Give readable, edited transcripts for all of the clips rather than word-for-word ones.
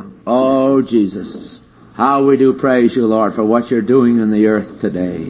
Oh, Jesus, how we do praise you, Lord, for what you're doing in the earth today.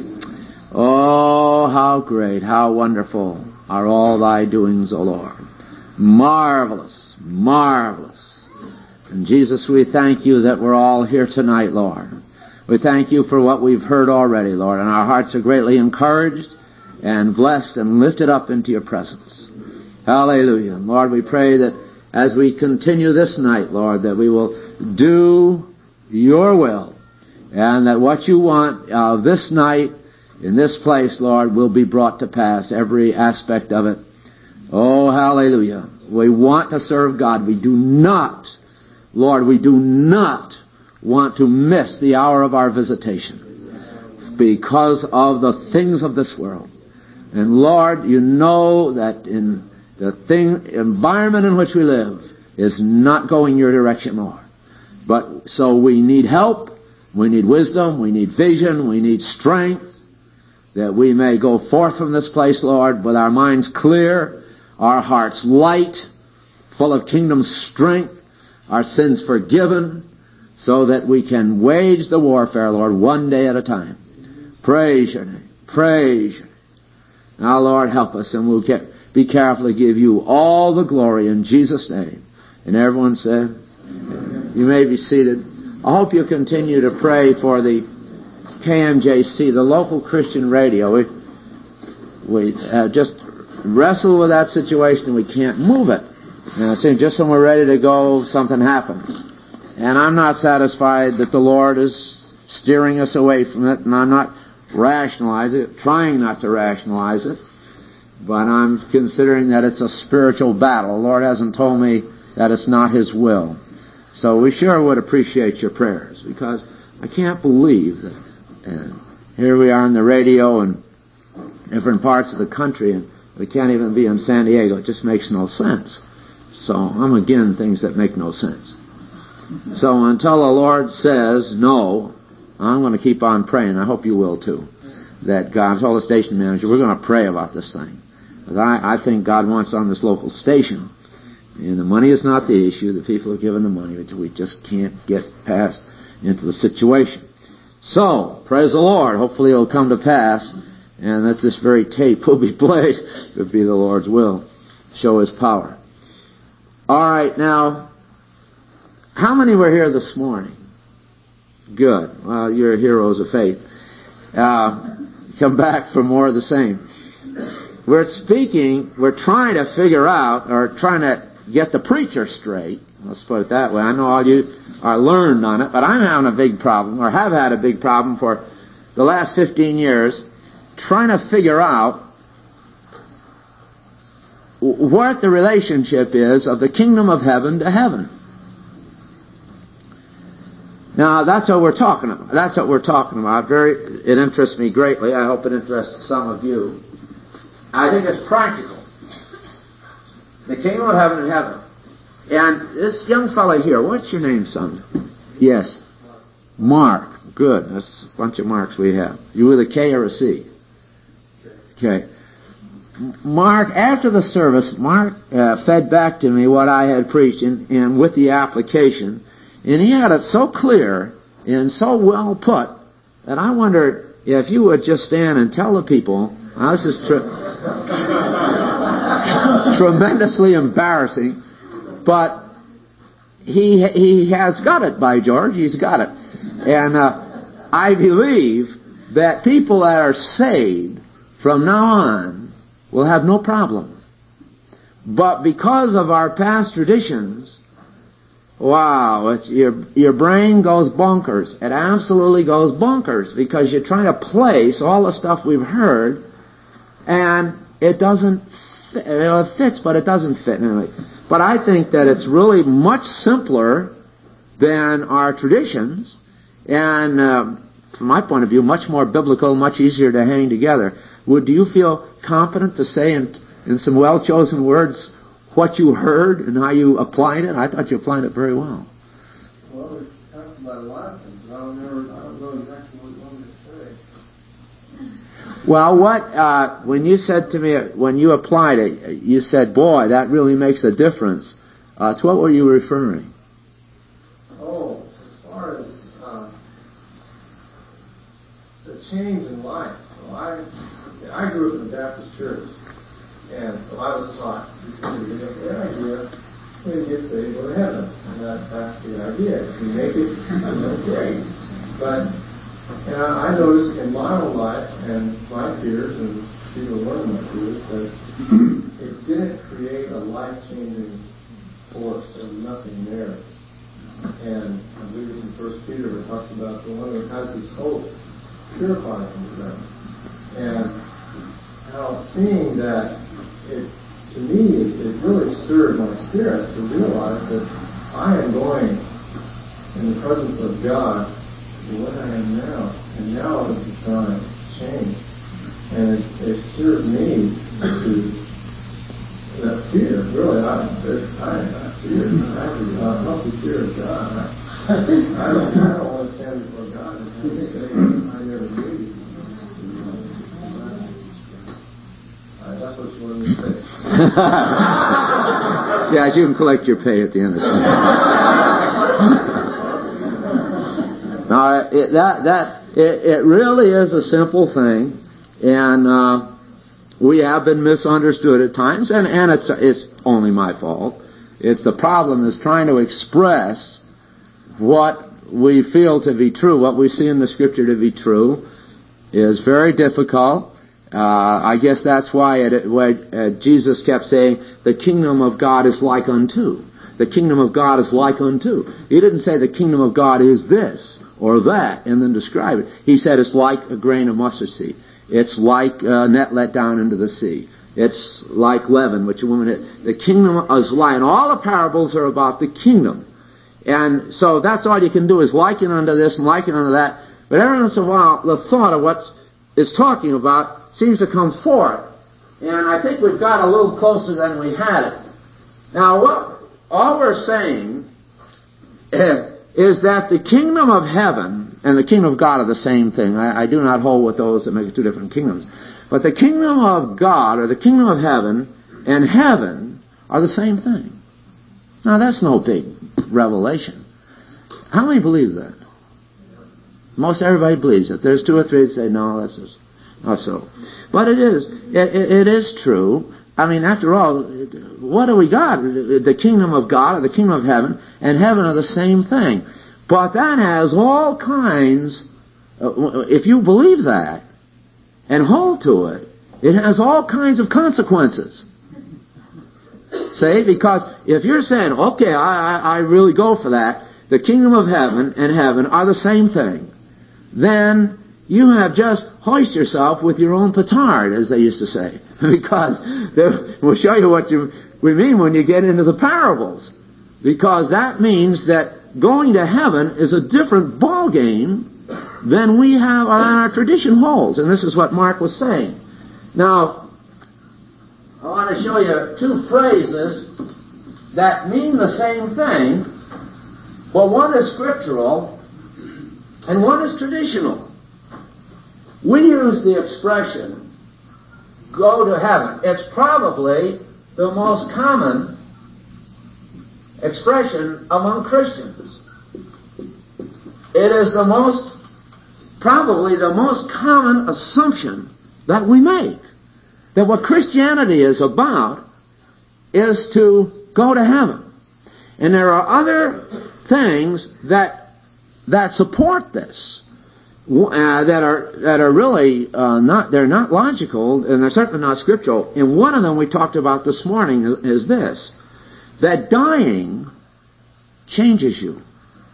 Oh, how great, how wonderful are all thy doings, O Lord. Marvelous, marvelous. And Jesus, we thank you that we're all here tonight, Lord. We thank you for what we've heard already, Lord, and our hearts are greatly encouraged and blessed and lifted up into your presence. Hallelujah. Lord, we pray that as we continue this night, Lord, that we will do your will, and that what you want this night in this place, Lord, will be brought to pass, every aspect of it. Oh, hallelujah. We want to serve God. We do not, Lord, we do not want to miss the hour of our visitation because of the things of this world. And Lord, you know that in the environment in which we live is not going your direction, Lord. But so we need help, we need wisdom, we need vision, we need strength, that we may go forth from this place, Lord, with our minds clear, our hearts light, full of kingdom strength, our sins forgiven, so that we can wage the warfare, Lord, one day at a time. Praise your name. Praise your name. Now, Lord, help us, and we'll be careful to give you all the glory in Jesus' name. And everyone said, you may be seated. I hope you continue to pray for the KMJC, the local Christian radio. We just wrestle with that situation. We can't move it. And it seems just when we're ready to go, something happens. And I'm not satisfied that the Lord is steering us away from it, and I'm not trying not to rationalize it, but I'm considering that it's a spiritual battle. The Lord hasn't told me that it's not His will. So we sure would appreciate your prayers, because I can't believe that here we are on the radio in different parts of the country, and we can't even be in San Diego. It just makes no sense. So I'm again things that make no sense. So until the Lord says no, I'm going to keep on praying. I hope you will too. That God, I told the station manager, we're going to pray about this thing. Because I think God wants on this local station. And the money is not the issue. The people have given the money. We just can't get past into the situation. So, praise the Lord. Hopefully it will come to pass. And that this very tape will be played. It would be the Lord's will. Show His power. All right, now, how many were here this morning? Good. Well, you're heroes of faith. Come back for more of the same. We're trying to figure out, or trying to get the preacher straight. Let's put it that way. I know all you are learned on it, but I'm having a big problem, or have had a big problem for the last 15 years, trying to figure out what the relationship is of the kingdom of heaven to heaven. Now, that's what we're talking about. That's what we're talking about. It interests me greatly. I hope it interests some of you. I think it's practical. The kingdom of heaven and heaven. And this young fellow here, what's your name, son? Yes. Mark. Good. That's a bunch of Marks we have. You with a K or a C? Okay. Mark, after the service, Mark fed back to me what I had preached and with the application. And he had it so clear and so well put that I wondered if you would just stand and tell the people, now this is tremendously embarrassing, but he has got it, by George, he's got it. And I believe that people that are saved from now on will have no problem. But because of our past traditions, wow, your brain goes bonkers. It absolutely goes bonkers because you're trying to place all the stuff we've heard, and it doesn't fit. It fits, but it doesn't fit anyway. But I think that it's really much simpler than our traditions, and from my point of view, much more biblical, much easier to hang together. Do you feel confident to say in some well-chosen words what you heard and how you applied it? I thought you applied it very well. Well, we talked about a lot of things, but I don't know exactly what you want me to say. Well, when you said to me, when you applied it, you said, boy, that really makes a difference. To what were you referring? Oh, change in life. So I grew up in a Baptist church, and so I was taught before you get the idea, when you get saved, go to heaven. And that's the idea. If you make it, great. But I noticed in my own life and my peers, and people learn my peers, that it didn't create a life-changing force. There was nothing there. And I believe it's in 1 Peter where it talks about the one who has this hope purifies himself. And how seeing that, to me, it really stirred my spirit to realize that I am going in the presence of God to what I am now. And now is the time to change. And it stirs me to that fear. Really, I fear. Not the fear of God. I don't want to stand before God and have to say, I never knew you. That's what you want me to say. Yes, you can collect your pay at the end of the semester. Now, it really is a simple thing, and we have been misunderstood at times, and it's only my fault. It's the problem is trying to express what we feel to be true, what we see in the Scripture to be true, is very difficult. I guess that's why Jesus kept saying, the kingdom of God is like unto. The kingdom of God is like unto. He didn't say the kingdom of God is this or that and then describe it. He said it's like a grain of mustard seed. It's like a net let down into the sea. It's like leaven, which a woman had. The kingdom is like, and all the parables are about the kingdom. And so that's all you can do is liken unto this and liken unto that. But every once in a while, the thought of what it's talking about seems to come forth. And I think we've got a little closer than we had it. Now, all we're saying is that the kingdom of heaven and the kingdom of God are the same thing. I do not hold with those that make two different kingdoms. But the kingdom of God, or the kingdom of heaven, and heaven are the same thing. Now, that's no big revelation. How many believe that? Most everybody believes it. There's two or three that say, no, that's not so. But it is. It is true. I mean, after all, what do we got? The kingdom of God, or the kingdom of heaven, and heaven are the same thing. But that has all kinds, if you believe that, and hold to it, it has all kinds of consequences. See, because if you're saying, okay, I really go for that, the kingdom of heaven and heaven are the same thing, then you have just hoist yourself with your own petard, as they used to say. Because we'll show you what we mean when you get into the parables. Because that means that going to heaven is a different ball game than we have on our tradition holds. And this is what Mark was saying. Now, I want to show you two phrases that mean the same thing, but one is scriptural and one is traditional. We use the expression, go to heaven. It's probably the most common expression among Christians. It is probably the most common assumption that we make. That what Christianity is about is to go to heaven. And there are other things that support this. That are really they're not logical, and they're certainly not scriptural. And one of them we talked about this morning is this, that dying changes you.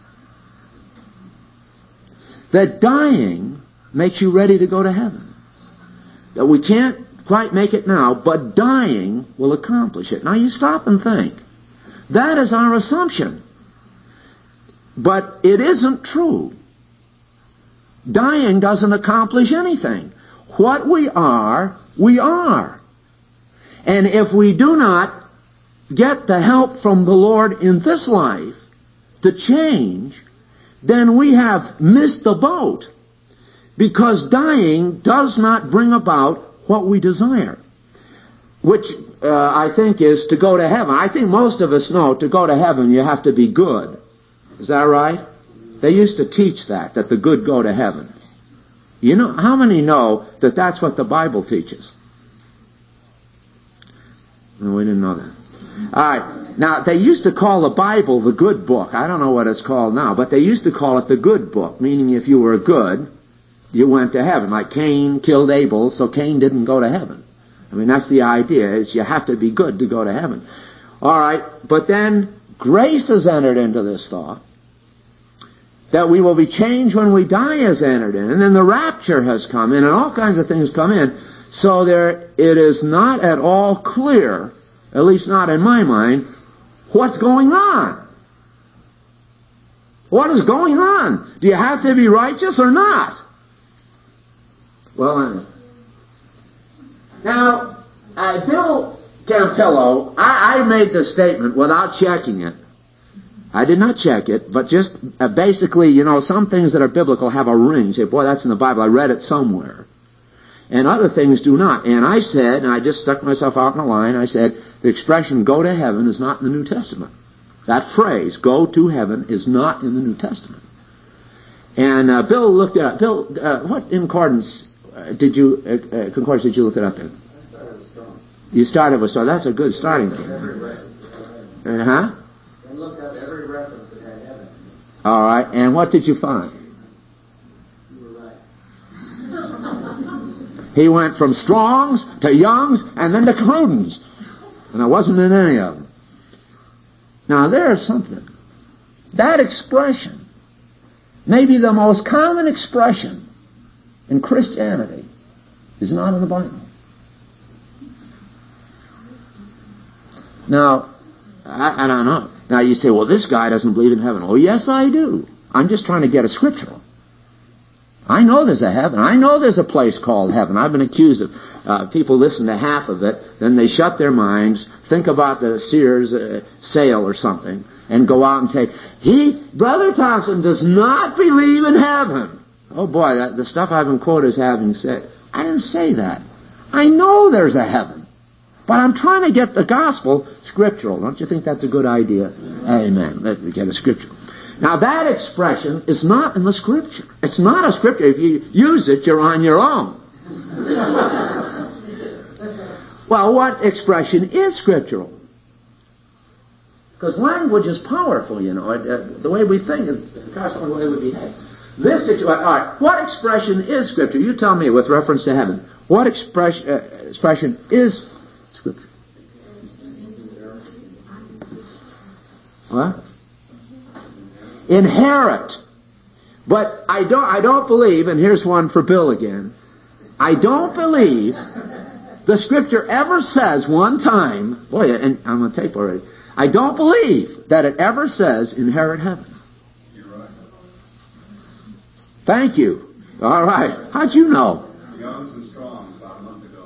That dying makes you ready to go to heaven. That we can't quite make it now, but dying will accomplish it. Now you stop and think. That is our assumption. But it isn't true. Dying doesn't accomplish anything. What we are, we are. And if we do not get the help from the Lord in this life to change, then we have missed the boat. Because dying does not bring about what we desire. Which I think is to go to heaven. I think most of us know to go to heaven you have to be good. Is that right? They used to teach that the good go to heaven. You know, how many know that that's what the Bible teaches? No, we didn't know that. All right. Now, they used to call the Bible the good book. I don't know what it's called now, but they used to call it the good book, meaning if you were good, you went to heaven. Like Cain killed Abel, so Cain didn't go to heaven. I mean, that's the idea, is you have to be good to go to heaven. All right, but then grace has entered into this thought that we will be changed when we die has entered in, and then the rapture has come in, and all kinds of things come in. So it is not at all clear, at least not in my mind, what's going on. What is going on? Do you have to be righteous or not? Well, now, Bill Campillo, I made this statement without checking it. I did not check it, but just basically, you know, some things that are biblical have a ring. You say, boy, that's in the Bible. I read it somewhere. And other things do not. And I said, and I just stuck myself out in the line, I said, the expression go to heaven is not in the New Testament. That phrase, go to heaven, is not in the New Testament. And Bill looked it up. Bill, what concordance did you look it up in? I started with Strong. You started with Strong. That's a good starting point. Every reference that had Uh-huh. and looked up every reference that had heaven. All right. And what did you find? You were right. He went from Strong's to Young's and then to Cruden's. And I wasn't in any of them. Now, there's something. That expression, maybe the most common expression in Christianity, is not in the Bible. Now, I don't know. Now, you say, well, this guy doesn't believe in heaven. Oh, yes, I do. I'm just trying to get a scriptural. I know there's a heaven. I know there's a place called heaven. I've been accused of people listen to half of it, then they shut their minds, think about the Sears sale or something, and go out and say, Brother Thompson does not believe in heaven. Oh boy, the stuff I've been quoted as having said. I didn't say that. I know there's a heaven. But I'm trying to get the gospel scriptural. Don't you think that's a good idea? Amen. Let me get a scriptural. Now that expression is not in the Scripture. It's not a Scripture. If you use it, you're on your own. Well, what expression is scriptural? Because language is powerful, you know. The way we think is constantly the way we behave. All right, what expression is Scripture? You tell me with reference to heaven. What expression is Scripture? What? Inherit. But I don't believe, and here's one for Bill again, I don't believe the Scripture ever says one time, boy, and I'm on tape already, I don't believe that it ever says inherit heaven. You're right. Thank you. All right. How'd you know? Young's and Strong's about a month ago.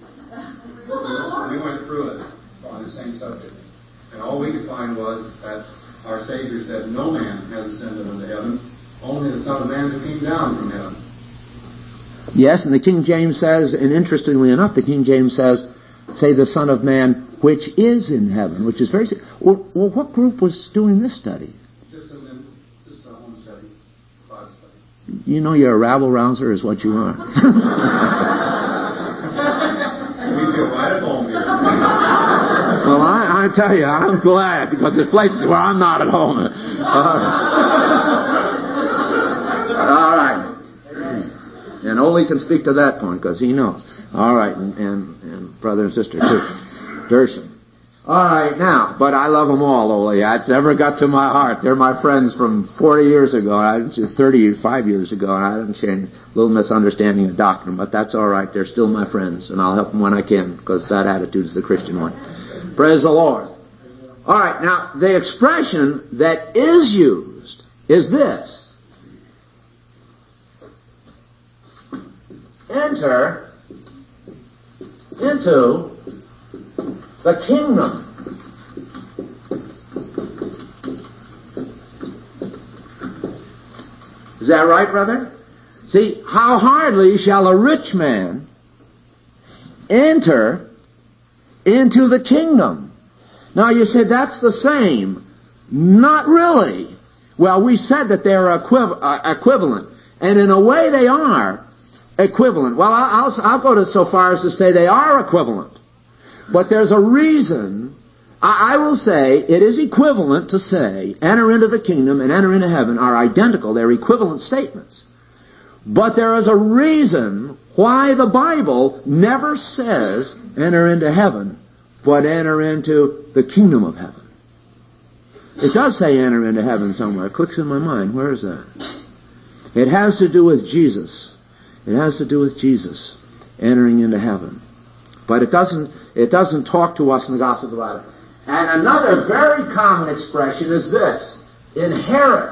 We went through it on the same subject. And all we could find was that our Savior said, no man has ascended unto heaven, only the Son of Man who came down from heaven. Yes, and the King James says, and interestingly enough, the King James says, say the Son of Man which is in heaven, which is very... Well, what group was doing this study? Just a home study, Bible study. You know you're a rabble-rouser is what you are. We feel right at home here. Well, I tell you, I'm glad, because there's places where I'm not at home. All right. And Ole can speak to that point, because he knows. All right, and brother and sister, too. Gershon. All right, now, but I love them all, Ole. It's never got to my heart. They're my friends from 40 years ago, 35 years ago, and I didn't change a little misunderstanding of doctrine, but that's all right. They're still my friends, and I'll help them when I can, because that attitude is the Christian one. Praise the Lord. All right, now, the expression that is used is this. Enter into the kingdom. Is that right, brother? See, how hardly shall a rich man enter into the kingdom? Now you said that's the same. Not really. Well, we said that they're equivalent. And in a way they are. equivalent. Well, I'll go so far as to say they are equivalent. But there's a reason. I will say it is equivalent to say enter into the kingdom and enter into heaven are identical. They're equivalent statements. But there is a reason why the Bible never says enter into heaven, but enter into the kingdom of heaven. It does say enter into heaven somewhere. It clicks in my mind. Where is that? It has to do with Jesus. It has to do with Jesus entering into heaven. But it doesn't talk to us in the Gospel of the Bible. And another very common expression is this: inherit.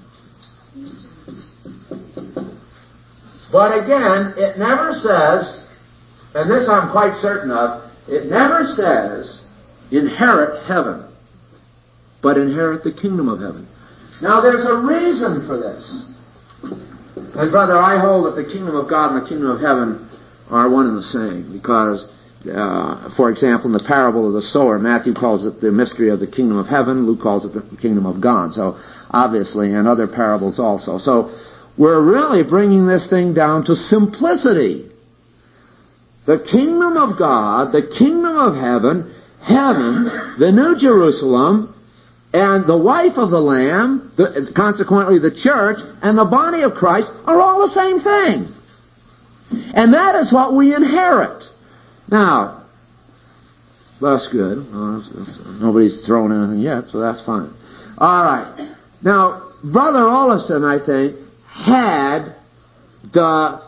But again, it never says, and this I'm quite certain of, it never says inherit heaven, but inherit the kingdom of heaven. Now there's a reason for this. And brother, I hold that the kingdom of God and the kingdom of heaven are one and the same, because for example, in the parable of the sower, Matthew calls it the mystery of the kingdom of heaven, Luke calls it the kingdom of God. So, obviously, and other parables also. So, we're really bringing this thing down to simplicity. The kingdom of God, the kingdom of heaven, the New Jerusalem, and the wife of the Lamb, consequently the church, and the body of Christ are all the same thing. And that is what we inherit. Now, that's good. Nobody's thrown anything yet, so that's fine. All right. Now, Brother Olofsson, I think, had the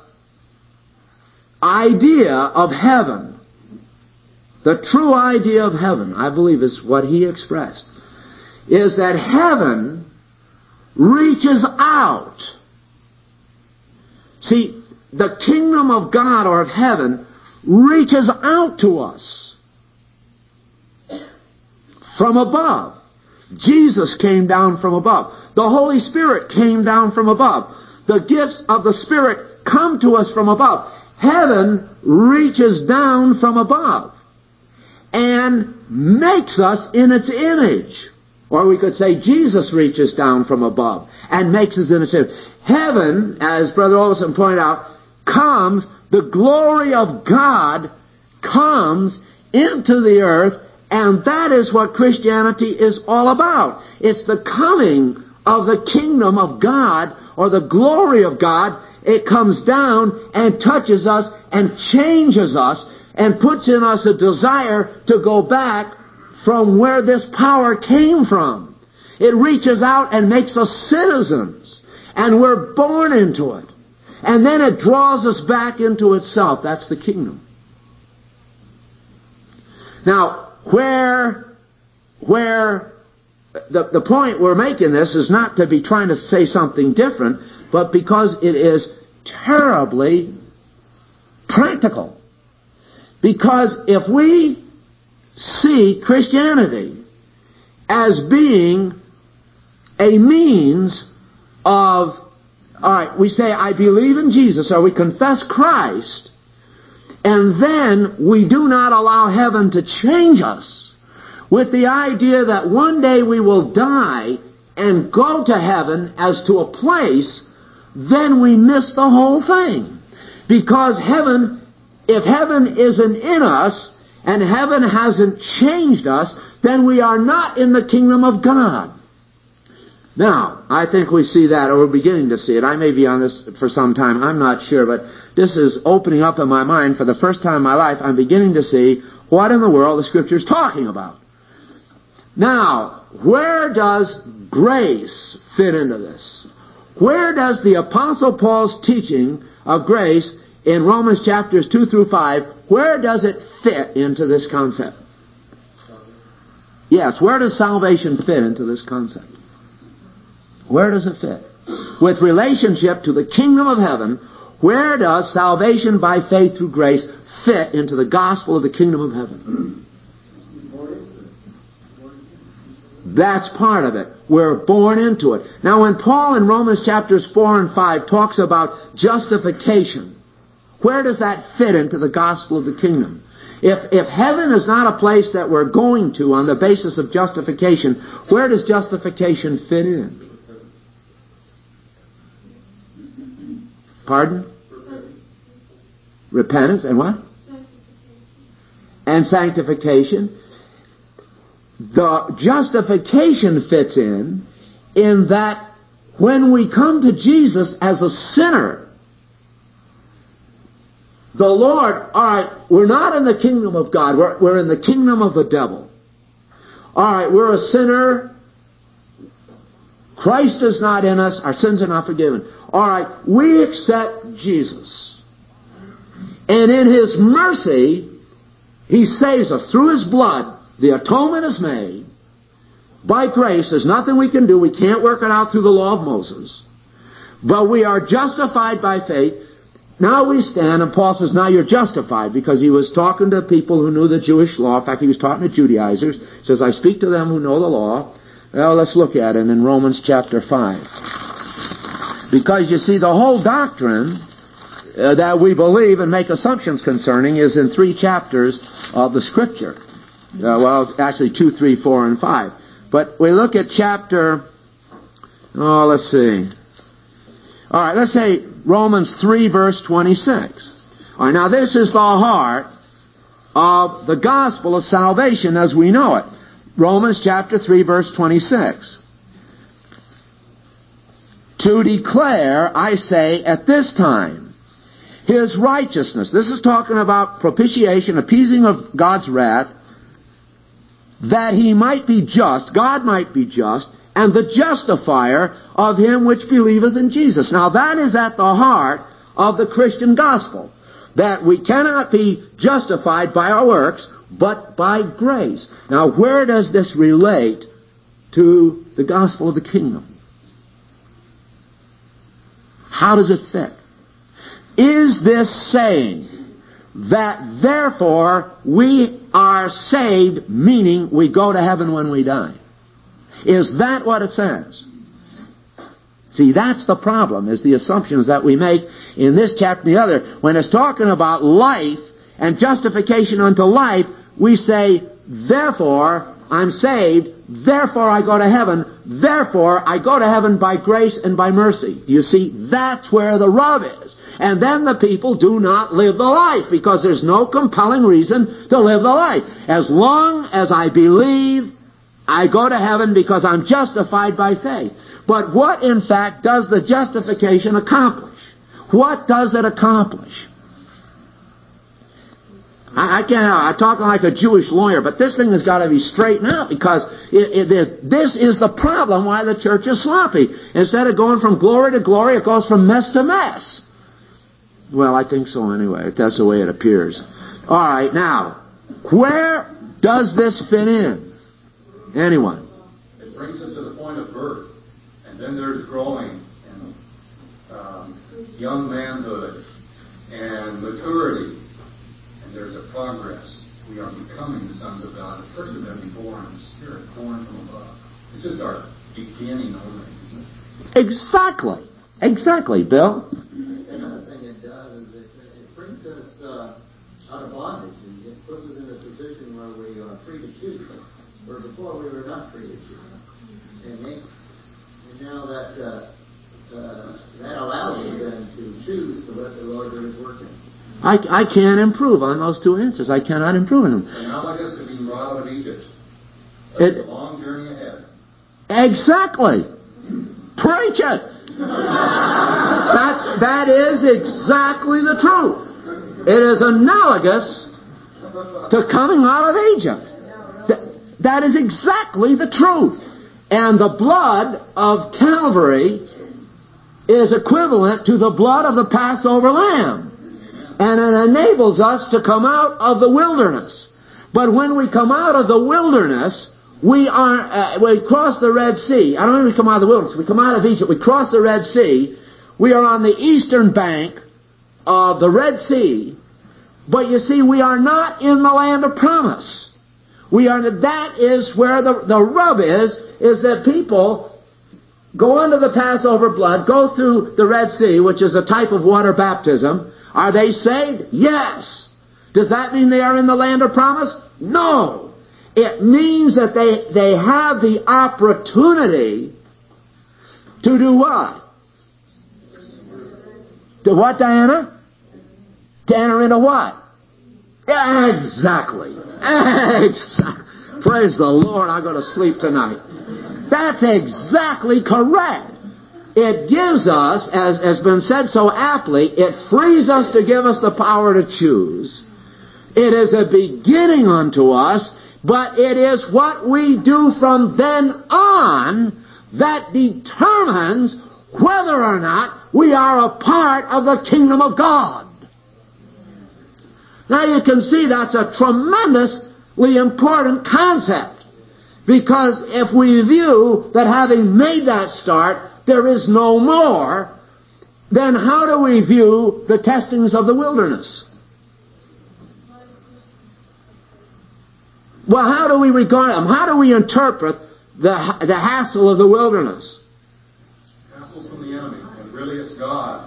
idea of heaven. The true idea of heaven, I believe, is what he expressed, is that heaven reaches out. See, the kingdom of God or of heaven reaches out to us from above. Jesus came down from above. The Holy Spirit came down from above. The gifts of the Spirit come to us from above. Heaven reaches down from above and makes us in its image. Or we could say Jesus reaches down from above and makes us in its image. Heaven, as Brother Olson pointed out, comes, the glory of God comes into the earth, and that is what Christianity is all about. It's the coming of the kingdom of God, or the glory of God. It comes down and touches us and changes us and puts in us a desire to go back from where this power came from. It reaches out and makes us citizens, and we're born into it. And then it draws us back into itself. That's the kingdom. Now, where the point we're making this is not to be trying to say something different, but because it is terribly practical. Because if we see Christianity as being a means of, all right, we say, I believe in Jesus, or we confess Christ, and then we do not allow heaven to change us with the idea that one day we will die and go to heaven as to a place, then we miss the whole thing. Because heaven, if heaven isn't in us, and heaven hasn't changed us, then we are not in the kingdom of God. Now, I think we see that, or we're beginning to see it. I may be on this for some time, I'm not sure, but this is opening up in my mind. For the first time in my life, I'm beginning to see what in the world the Scripture is talking about. Now, where does grace fit into this? Where does the Apostle Paul's teaching of grace in Romans chapters 2 through 5, where does it fit into this concept? Yes, where does salvation fit into this concept? Where does it fit? With relationship to the kingdom of heaven, where does salvation by faith through grace fit into the gospel of the kingdom of heaven? That's part of it. We're born into it. Now when Paul in Romans chapters 4 and 5 talks about justification, where does that fit into the gospel of the kingdom? If heaven is not a place that we're going to on the basis of justification, where does justification fit in? Pardon? repentance and what? And sanctification. The justification fits in that when we come to Jesus as a sinner, the Lord, alright, we're not in the kingdom of God, we're in the kingdom of the devil. Alright, we're a sinner, Christ is not in us, our sins are not forgiven. Alright, we accept Jesus. And in His mercy, He saves us through His blood. The atonement is made. By grace, there's nothing we can do. We can't work it out through the law of Moses. But we are justified by faith. Now we stand, and Paul says, now you're justified, because he was talking to people who knew the Jewish law. In fact, he was talking to Judaizers. He says, I speak to them who know the law. Well, let's look at it in Romans chapter 5. Because you see, the whole doctrine that we believe and make assumptions concerning is in 3 chapters of the Scripture. Well, actually 2, 3, 4, and 5. But we look at chapter, let's see. All right, let's say Romans 3, verse 26. All right, now this is the heart of the gospel of salvation as we know it. Romans chapter 3, verse 26. To declare, I say, at this time, His righteousness. This is talking about propitiation, appeasing of God's wrath, that He might be just, God might be just, and the justifier of him which believeth in Jesus. Now that is at the heart of the Christian gospel, that we cannot be justified by our works, but by grace. Now where does this relate to the gospel of the kingdom? How does it fit? Is this saying that therefore we are saved, meaning we go to heaven when we die? Is that what it says? See, that's the problem, is the assumptions that we make in this chapter and the other. When it's talking about life and justification unto life, we say, therefore I'm saved, therefore I go to heaven, therefore I go to heaven by grace and by mercy. You see, that's where the rub is. And then the people do not live the life, because there's no compelling reason to live the life. As long as I believe, I go to heaven because I'm justified by faith. But what, in fact, does the justification accomplish? What does it accomplish? I'm talking like a Jewish lawyer, but this thing has got to be straightened out, because this is the problem why the church is sloppy. Instead of going from glory to glory, it goes from mess to mess. Well, I think so anyway. That's the way it appears. All right, now, where does this fit in? Anyone? It brings us to the point of birth, and then there's growing and young manhood and maturity, and there's a progress. We are becoming the sons of God. First we've got to be born in the Spirit, born from above. It's just our beginning only, isn't it? Exactly, Bill. Another thing it does is it brings us out of bondage, and it puts us in a position where we are free to choose. Where before we were not free to choose. And now that allows us then to choose to let the Lord do His work in. I can't improve on those two answers. I cannot improve on them. And not like us to be brought out of Egypt. It's a long journey ahead. Exactly. Preach it. That is exactly the truth. It is analogous to coming out of Egypt. That is exactly the truth. And the blood of Calvary is equivalent to the blood of the Passover lamb. And it enables us to come out of the wilderness. But when we come out of the wilderness, we cross the Red Sea. I don't mean we come out of the wilderness. We come out of Egypt. We cross the Red Sea. We are on the eastern bank of the Red Sea. But you see, we are not in the land of promise. That is where the rub is that people go under the Passover blood, go through the Red Sea, which is a type of water baptism. Are they saved? Yes. Does that mean they are in the land of promise? No. It means that they have the opportunity to do what? To what, Diana? To enter into what? Exactly. Praise the Lord, I'll go to sleep tonight. That's exactly correct. It gives us, as has been said so aptly, it frees us to give us the power to choose. It is a beginning unto us, but it is what we do from then on that determines whether or not we are a part of the kingdom of God. Now you can see that's a tremendously important concept, because if we view that having made that start, there is no more, then how do we view the testings of the wilderness? Well, how do we regard them? How do we interpret the hassle of the wilderness? Hassle's from the enemy, and really it's God.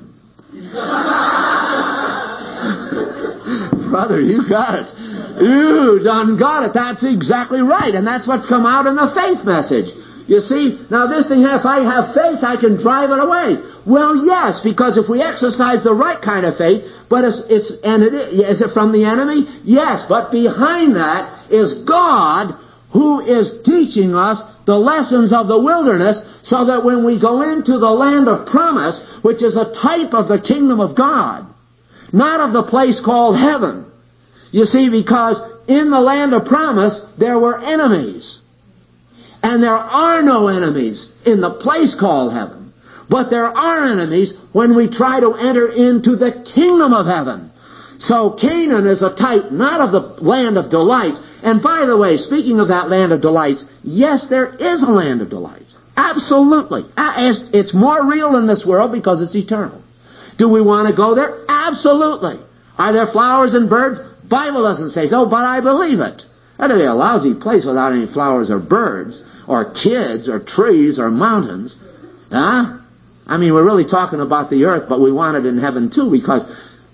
Brother, you got it. You done got it. That's exactly right. And that's what's come out in the faith message. You see, now this thing, if I have faith, I can drive it away. Well, yes, because if we exercise the right kind of faith, but is it from the enemy? Yes, but behind that is God, who is teaching us the lessons of the wilderness, so that when we go into the land of promise, which is a type of the kingdom of God, not of the place called heaven. You see, because in the land of promise, there were enemies. And there are no enemies in the place called heaven. But there are enemies when we try to enter into the kingdom of heaven. So Canaan is a type not of the land of delights. And by the way, speaking of that land of delights, yes, there is a land of delights. Absolutely. It's more real in this world because it's eternal. Do we want to go there? Absolutely. Are there flowers and birds? Bible doesn't say so, but I believe it. That'd be a lousy place without any flowers or birds, or kids, or trees, or mountains. Huh? I mean, we're really talking about the earth, but we want it in heaven too, because,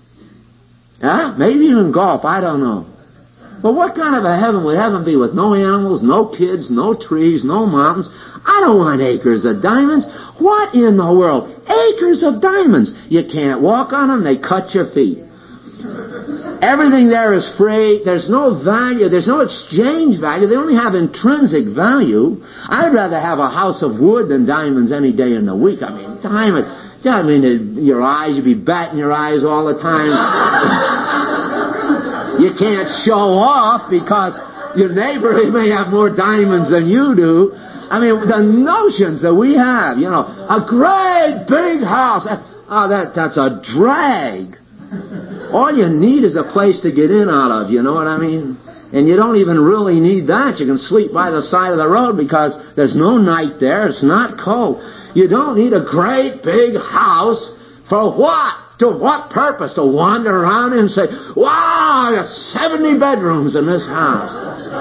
maybe even golf, I don't know. But what kind of a heaven would heaven be with no animals, no kids, no trees, no mountains? I don't want acres of diamonds. What in the world? Acres of diamonds. You can't walk on them, they cut your feet. Everything there is free. There's no value. There's no exchange value. They only have intrinsic value. I'd rather have a house of wood than diamonds any day in the week. I mean, your eyes, you'd be batting your eyes all the time. You can't show off because your neighbor may have more diamonds than you do. I mean, the notions that we have, a great big house. That's a drag. All you need is a place to get in out of, you know what I mean? And you don't even really need that. You can sleep by the side of the road because there's no night there. It's not cold. You don't need a great big house. For what? To what purpose? To wander around and say, wow, there's 70 bedrooms in this house.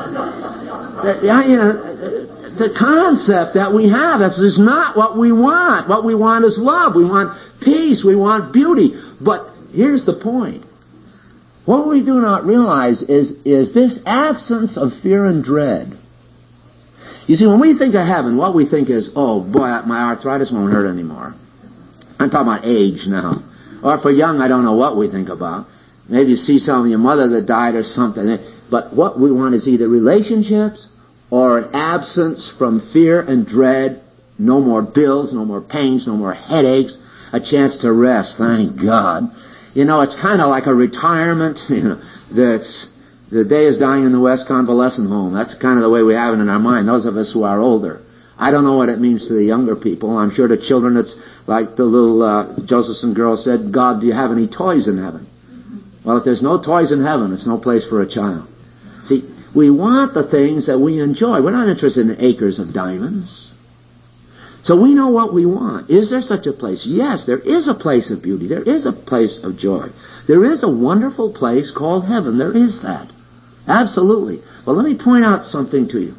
The concept that we have, this is not what we want. What we want is love. We want peace. We want beauty. But here's the point. What we do not realize is this absence of fear and dread. You see, when we think of heaven, what we think is, oh boy, my arthritis won't hurt anymore. I'm talking about age now. Or for young, I don't know what we think about. Maybe you see some of your mother that died or something. But what we want is either relationships or an absence from fear and dread. No more bills, no more pains, no more headaches. A chance to rest, thank God. It's kind of like a retirement. The day is dying in the West Convalescent Home. That's kind of the way we have it in our mind, those of us who are older. I don't know what it means to the younger people. I'm sure the children, it's like the little Josephson girl said, God, do you have any toys in heaven? Well, if there's no toys in heaven, it's no place for a child. See, we want the things that we enjoy. We're not interested in acres of diamonds. So we know what we want. Is there such a place? Yes, there is a place of beauty. There is a place of joy. There is a wonderful place called heaven. There is that. Absolutely. But let me point out something to you.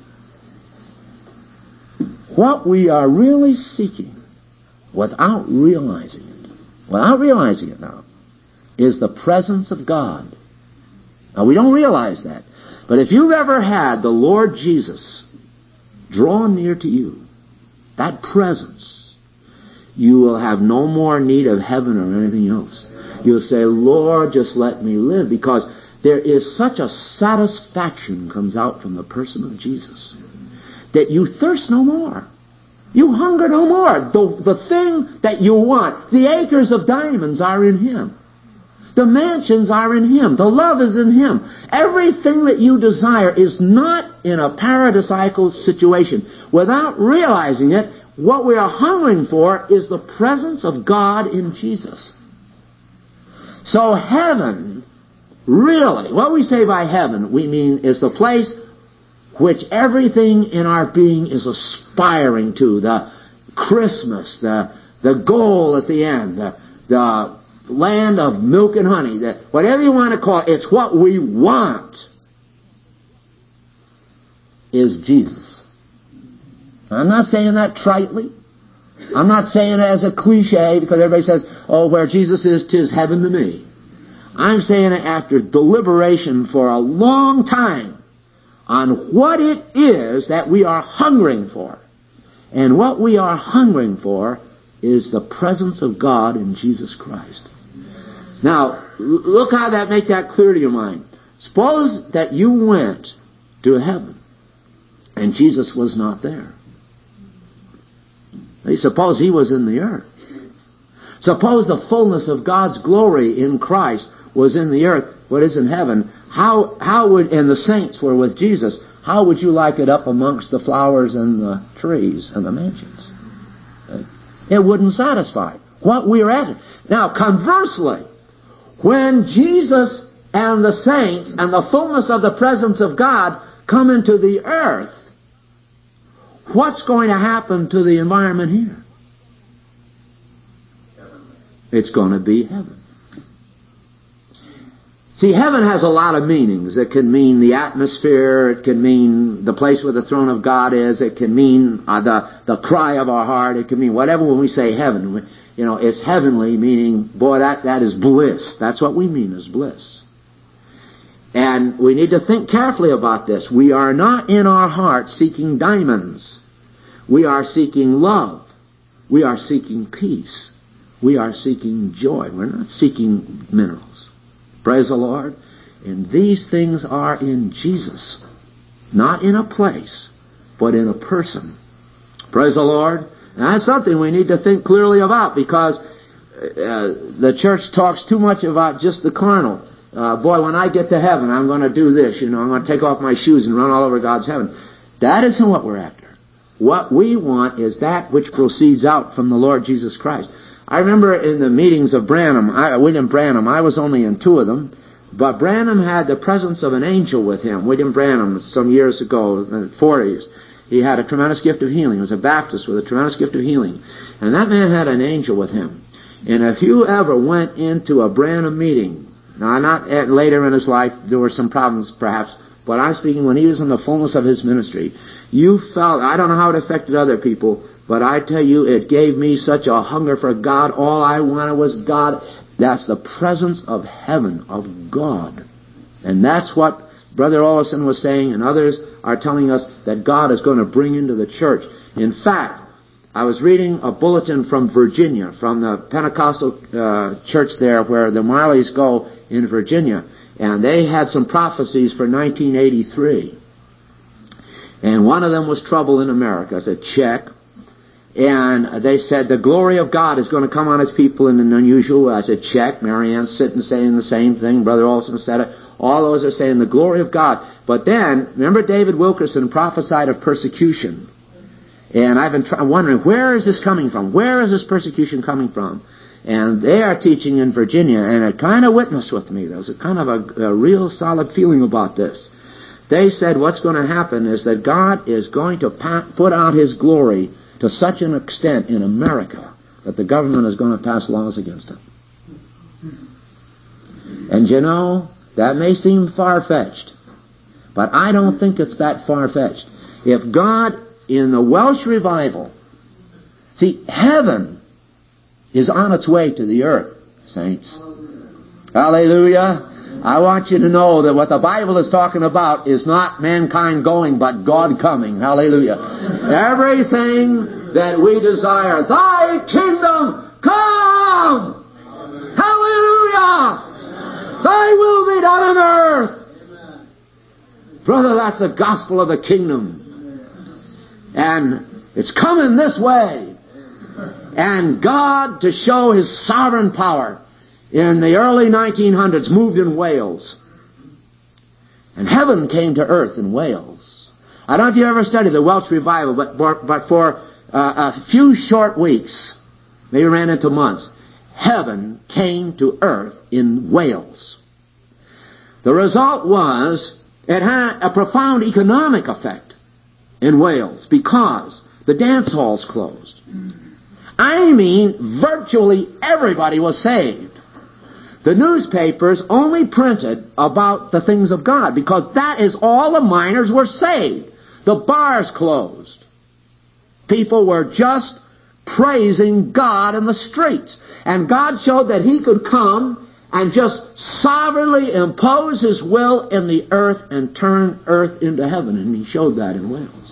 What we are really seeking, without realizing it now, is the presence of God. Now, we don't realize that. But if you've ever had the Lord Jesus draw near to you, that presence, you will have no more need of heaven or anything else. You'll say, Lord, just let me live, because there is such a satisfaction comes out from the person of Jesus that you thirst no more. You hunger no more. The thing that you want, the acres of diamonds are in Him. The mansions are in Him. The love is in Him. Everything that you desire is not in a paradisiacal situation. Without realizing it, what we are hungering for is the presence of God in Jesus. So heaven, really, what we say by heaven, we mean is the place which everything in our being is aspiring to. The Christmas, the goal at the end, the land of milk and honey, whatever you want to call it, it's what we want is Jesus. I'm not saying that tritely. I'm not saying it as a cliche because everybody says, oh, where Jesus is, 'tis heaven to me. I'm saying it after deliberation for a long time on what it is that we are hungering for. And what we are hungering for is the presence of God in Jesus Christ. Now, look how that make that clear to your mind. Suppose that you went to heaven and Jesus was not there. Suppose He was in the earth. Suppose the fullness of God's glory in Christ was in the earth, what is in heaven. How would, and the saints were with Jesus, how would you like it up amongst the flowers and the trees and the mansions? It wouldn't satisfy what we're at. Now, conversely, when Jesus and the saints and the fullness of the presence of God come into the earth, what's going to happen to the environment here? It's going to be heaven. See, heaven has a lot of meanings. It can mean the atmosphere. It can mean the place where the throne of God is. It can mean the cry of our heart. It can mean whatever. When we say heaven, it's heavenly, meaning, boy, that is bliss. That's what we mean is bliss. And we need to think carefully about this. We are not in our heart seeking diamonds. We are seeking love. We are seeking peace. We are seeking joy. We're not seeking minerals. Praise the Lord. And these things are in Jesus. Not in a place, but in a person. Praise the Lord. And that's something we need to think clearly about, because the church talks too much about just the carnal. Boy, when I get to heaven, I'm going to do this. I'm going to take off my shoes and run all over God's heaven. That isn't what we're after. What we want is that which proceeds out from the Lord Jesus Christ. I remember in the meetings of William Branham, I was only in 2 of them, but Branham had the presence of an angel with him. William Branham, some years ago, 40s, he had a tremendous gift of healing. He was a Baptist with a tremendous gift of healing. And that man had an angel with him. And if you ever went into a Branham meeting, now not later in his life, there were some problems perhaps, but I'm speaking when he was in the fullness of his ministry, you felt, I don't know how it affected other people, but I tell you, it gave me such a hunger for God. All I wanted was God. That's the presence of heaven, of God. And that's what Brother Olson was saying, and others are telling us that God is going to bring into the church. In fact, I was reading a bulletin from Virginia, from the Pentecostal church there where the Marleys go in Virginia. And they had some prophecies for 1983. And one of them was trouble in America. I said, check. And they said, the glory of God is going to come on His people in an unusual way. I said, check. Mary Ann's sitting saying the same thing. Brother Olson said it. All those are saying the glory of God. But then, remember David Wilkerson prophesied of persecution. And I've been wondering, where is this coming from? Where is this persecution coming from? And they are teaching in Virginia, and it kind of witnessed with me. There was a kind of a real solid feeling about this. They said what's going to happen is that God is going to put out His glory to such an extent in America that the government is going to pass laws against it. And that may seem far-fetched, but I don't think it's that far-fetched. If God, in the Welsh revival, see, heaven is on its way to the earth, saints. Hallelujah. I want you to know that what the Bible is talking about is not mankind going, but God coming. Hallelujah. Everything that we desire, Thy kingdom come. Hallelujah. Thy will be done on earth. Brother, that's the gospel of the kingdom. And it's coming this way. And God, to show His sovereign power, in the early 1900s, moved in Wales. And heaven came to earth in Wales. I don't know if you ever studied the Welsh revival, but for a few short weeks, maybe ran into months, heaven came to earth in Wales. The result was, it had a profound economic effect in Wales because the dance halls closed. I mean, virtually everybody was saved. The newspapers only printed about the things of God because that is all the miners were saved. The bars closed. People were just praising God in the streets. And God showed that He could come and just sovereignly impose His will in the earth and turn earth into heaven. And He showed that in Wales.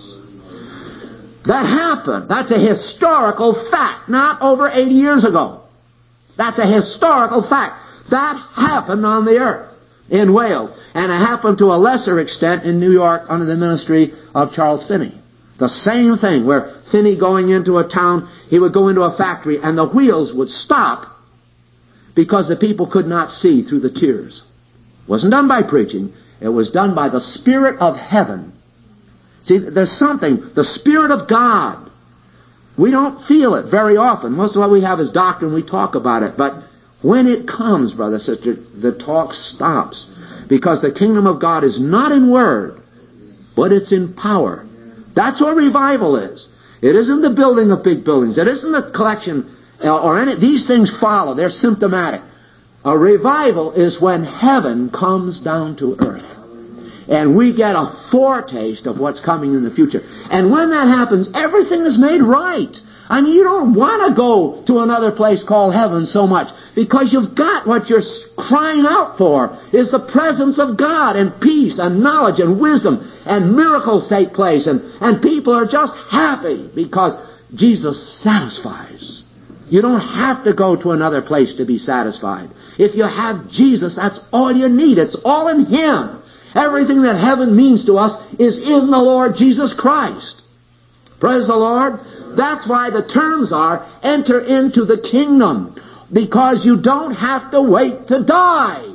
That happened. That's a historical fact, not over 80 years ago. That's a historical fact. That happened on the earth in Wales. And it happened to a lesser extent in New York under the ministry of Charles Finney. The same thing, where Finney going into a town, he would go into a factory and the wheels would stop because the people could not see through the tears. It wasn't done by preaching. It was done by the Spirit of heaven. See, there's something, the Spirit of God. We don't feel it very often. Most of what we have is doctrine. We talk about it. But when it comes, brother, sister, the talk stops. Because the kingdom of God is not in word, but it's in power. That's what revival is. It isn't the building of big buildings. It isn't the collection or any. These things follow. They're symptomatic. A revival is when heaven comes down to earth. And we get a foretaste of what's coming in the future. And when that happens, everything is made right. I mean, you don't want to go to another place called heaven so much because you've got what you're crying out for is the presence of God and peace and knowledge and wisdom and miracles take place and people are just happy because Jesus satisfies. You don't have to go to another place to be satisfied. If you have Jesus, that's all you need. It's all in Him. Everything that heaven means to us is in the Lord Jesus Christ. Praise the Lord. That's why the terms are, enter into the kingdom. Because you don't have to wait to die.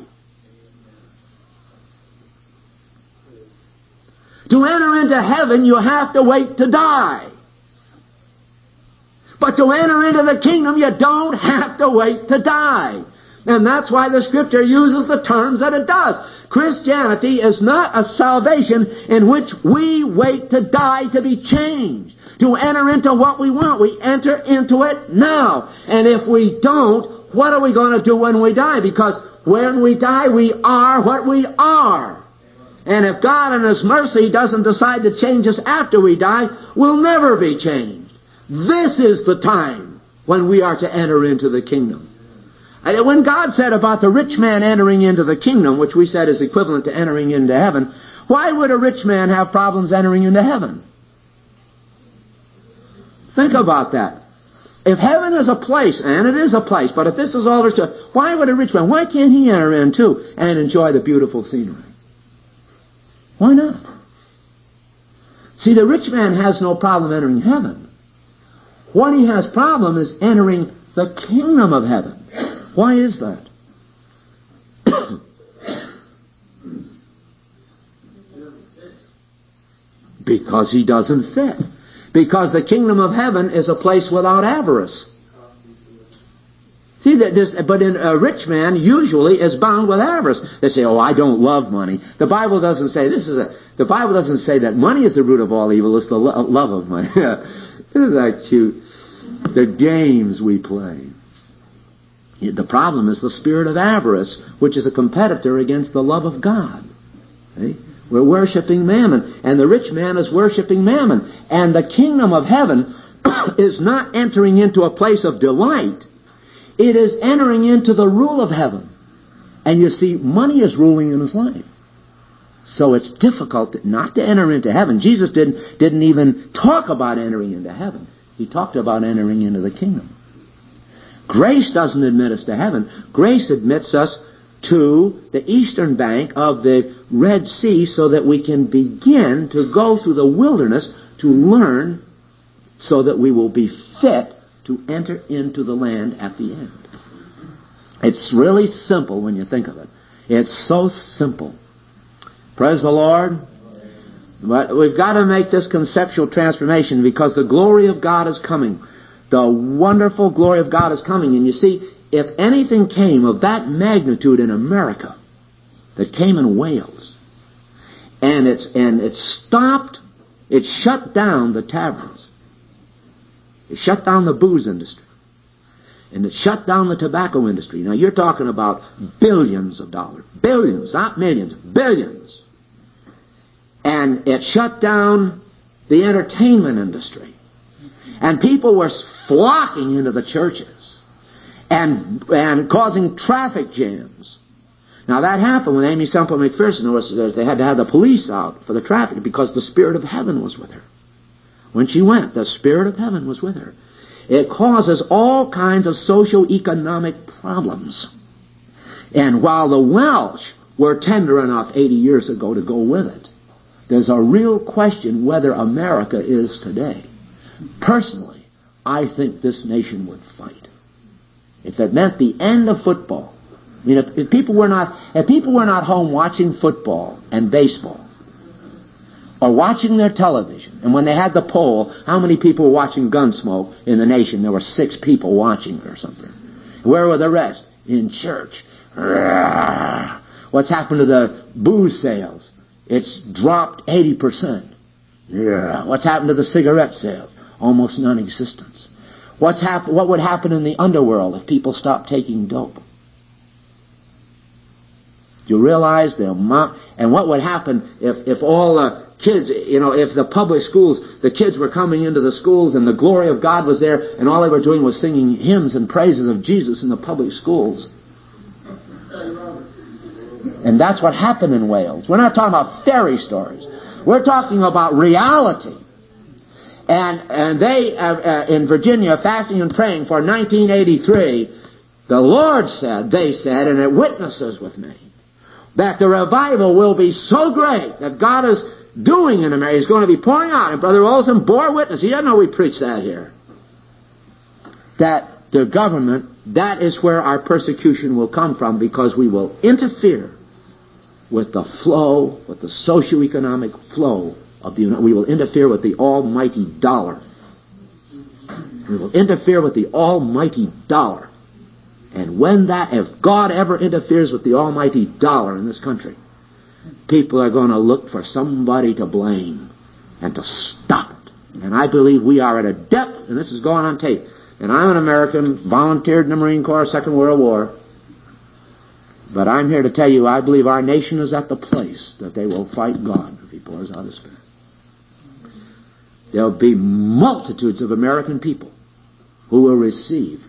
To enter into heaven, you have to wait to die. But to enter into the kingdom, you don't have to wait to die. And that's why the Scripture uses the terms that it does. Christianity is not a salvation in which we wait to die to be changed, to enter into what we want. We enter into it now. And if we don't, what are we going to do when we die? Because when we die, we are what we are. And if God in His mercy doesn't decide to change us after we die, we'll never be changed. This is the time when we are to enter into the kingdom. When God said about the rich man entering into the kingdom, which we said is equivalent to entering into heaven, why would a rich man have problems entering into heaven? Think about that. If heaven is a place, and it is a place, but if this is all there's to it, why would a rich man, why can't he enter in too and enjoy the beautiful scenery? Why not? See, the rich man has no problem entering heaven. What he has problem is entering the kingdom of heaven. Why is that? Because he doesn't fit. Because the kingdom of heaven is a place without avarice. See, but a rich man usually is bound with avarice. They say, "Oh, I don't love money." The Bible doesn't say the Bible doesn't say that money is the root of all evil. It's the love of money. Isn't that cute? The games we play. The problem is the spirit of avarice, which is a competitor against the love of God. See? We're worshiping mammon, and the rich man is worshiping mammon. And the kingdom of heaven is not entering into a place of delight. It is entering into the rule of heaven. And you see, money is ruling in his life. So it's difficult not to enter into heaven. Jesus didn't even talk about entering into heaven. He talked about entering into the kingdom. Grace doesn't admit us to heaven. Grace admits us to the eastern bank of the Red Sea so that we can begin to go through the wilderness to learn so that we will be fit to enter into the land at the end. It's really simple when you think of it. It's so simple. Praise the Lord. But we've got to make this conceptual transformation because the glory of God is coming. The wonderful glory of God is coming. And you see, if anything came of that magnitude in America that came in Wales, and it stopped, it shut down the taverns. It shut down the booze industry. And it shut down the tobacco industry. Now you're talking about billions of dollars. Billions, not millions. Billions. And it shut down the entertainment industry. And people were flocking into the churches and causing traffic jams. Now that happened when Amy Semple McPherson was, they had to have the police out for the traffic because the Spirit of Heaven was with her. When she went, the Spirit of Heaven was with her. It causes all kinds of socio-economic problems. And while the Welsh were tender enough 80 years ago to go with it, there's a real question whether America is today. Personally, I think this nation would fight. If it meant the end of football, I mean, if people were not home watching football and baseball, or watching their television, and when they had the poll, how many people were watching Gunsmoke in the nation? There were 6 people watching it or something. Where were the rest? In church. What's happened to the booze sales? It's dropped 80%. What's happened to the cigarette sales? Almost non-existence. What would happen in the underworld if people stopped taking dope? Do you realize and what would happen if all the kids, if the public schools, the kids were coming into the schools and the glory of God was there and all they were doing was singing hymns and praises of Jesus in the public schools? And that's what happened in Wales. We're not talking about fairy stories. We're talking about reality. And they, in Virginia, fasting and praying for 1983, the Lord said, they said, and it witnesses with me, that the revival will be so great that God is doing in America. He's going to be pouring out. And Brother Olson bore witness. He doesn't know we preach that here. That the government, that is where our persecution will come from, because we will interfere with the flow, with the socioeconomic flow of we will interfere with the almighty dollar. We will interfere with the almighty dollar. And if God ever interferes with the almighty dollar in this country, people are going to look for somebody to blame and to stop it. And I believe we are at a depth, and this is going on tape, and I'm an American, volunteered in the Marine Corps, Second World War, but I'm here to tell you, I believe our nation is at the place that they will fight God if He pours out His Spirit. There'll be multitudes of American people who will receive.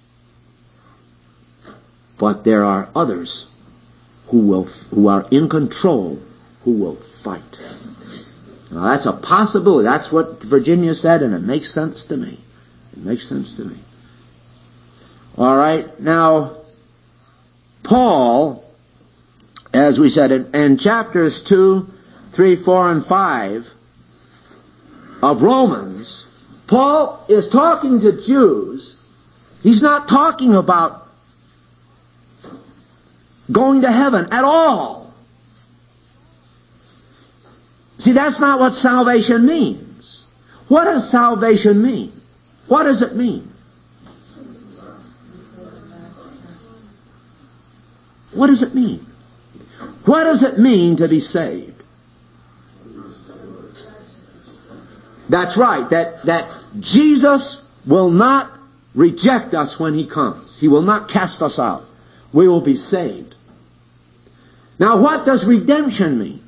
But there are others who are in control who will fight. Now that's a possibility. That's what Virginia said, and it makes sense to me. It makes sense to me. All right. Now, Paul, as we said, in chapters 2, 3, 4, and 5 of Romans, Paul is talking to Jews. He's not talking about going to heaven at all. See, that's not what salvation means. What does salvation mean? What does it mean? What does it mean? What does it mean to be saved? That's right, that Jesus will not reject us when He comes. He will not cast us out. We will be saved. Now, what does redemption mean?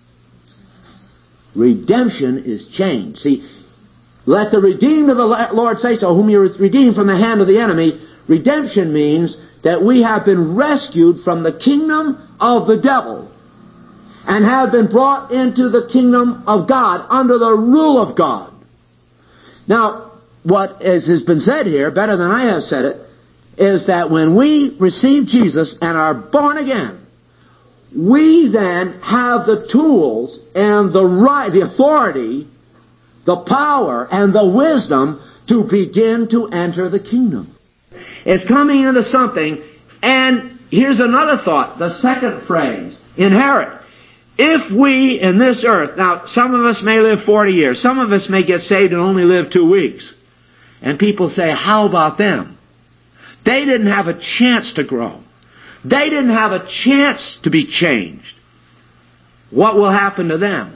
Redemption is change. See, let the redeemed of the Lord say so, whom you redeemed from the hand of the enemy. Redemption means that we have been rescued from the kingdom of the devil and have been brought into the kingdom of God, under the rule of God. Now, what has been said here, better than I have said it, is that when we receive Jesus and are born again, we then have the tools and the right, the authority, the power, and the wisdom to begin to enter the kingdom. It's coming into something, and here's another thought, the second phrase, inherit. If we in this earth, now some of us may live 40 years, some of us may get saved and only live 2 weeks. And people say, how about them? They didn't have a chance to grow. They didn't have a chance to be changed. What will happen to them?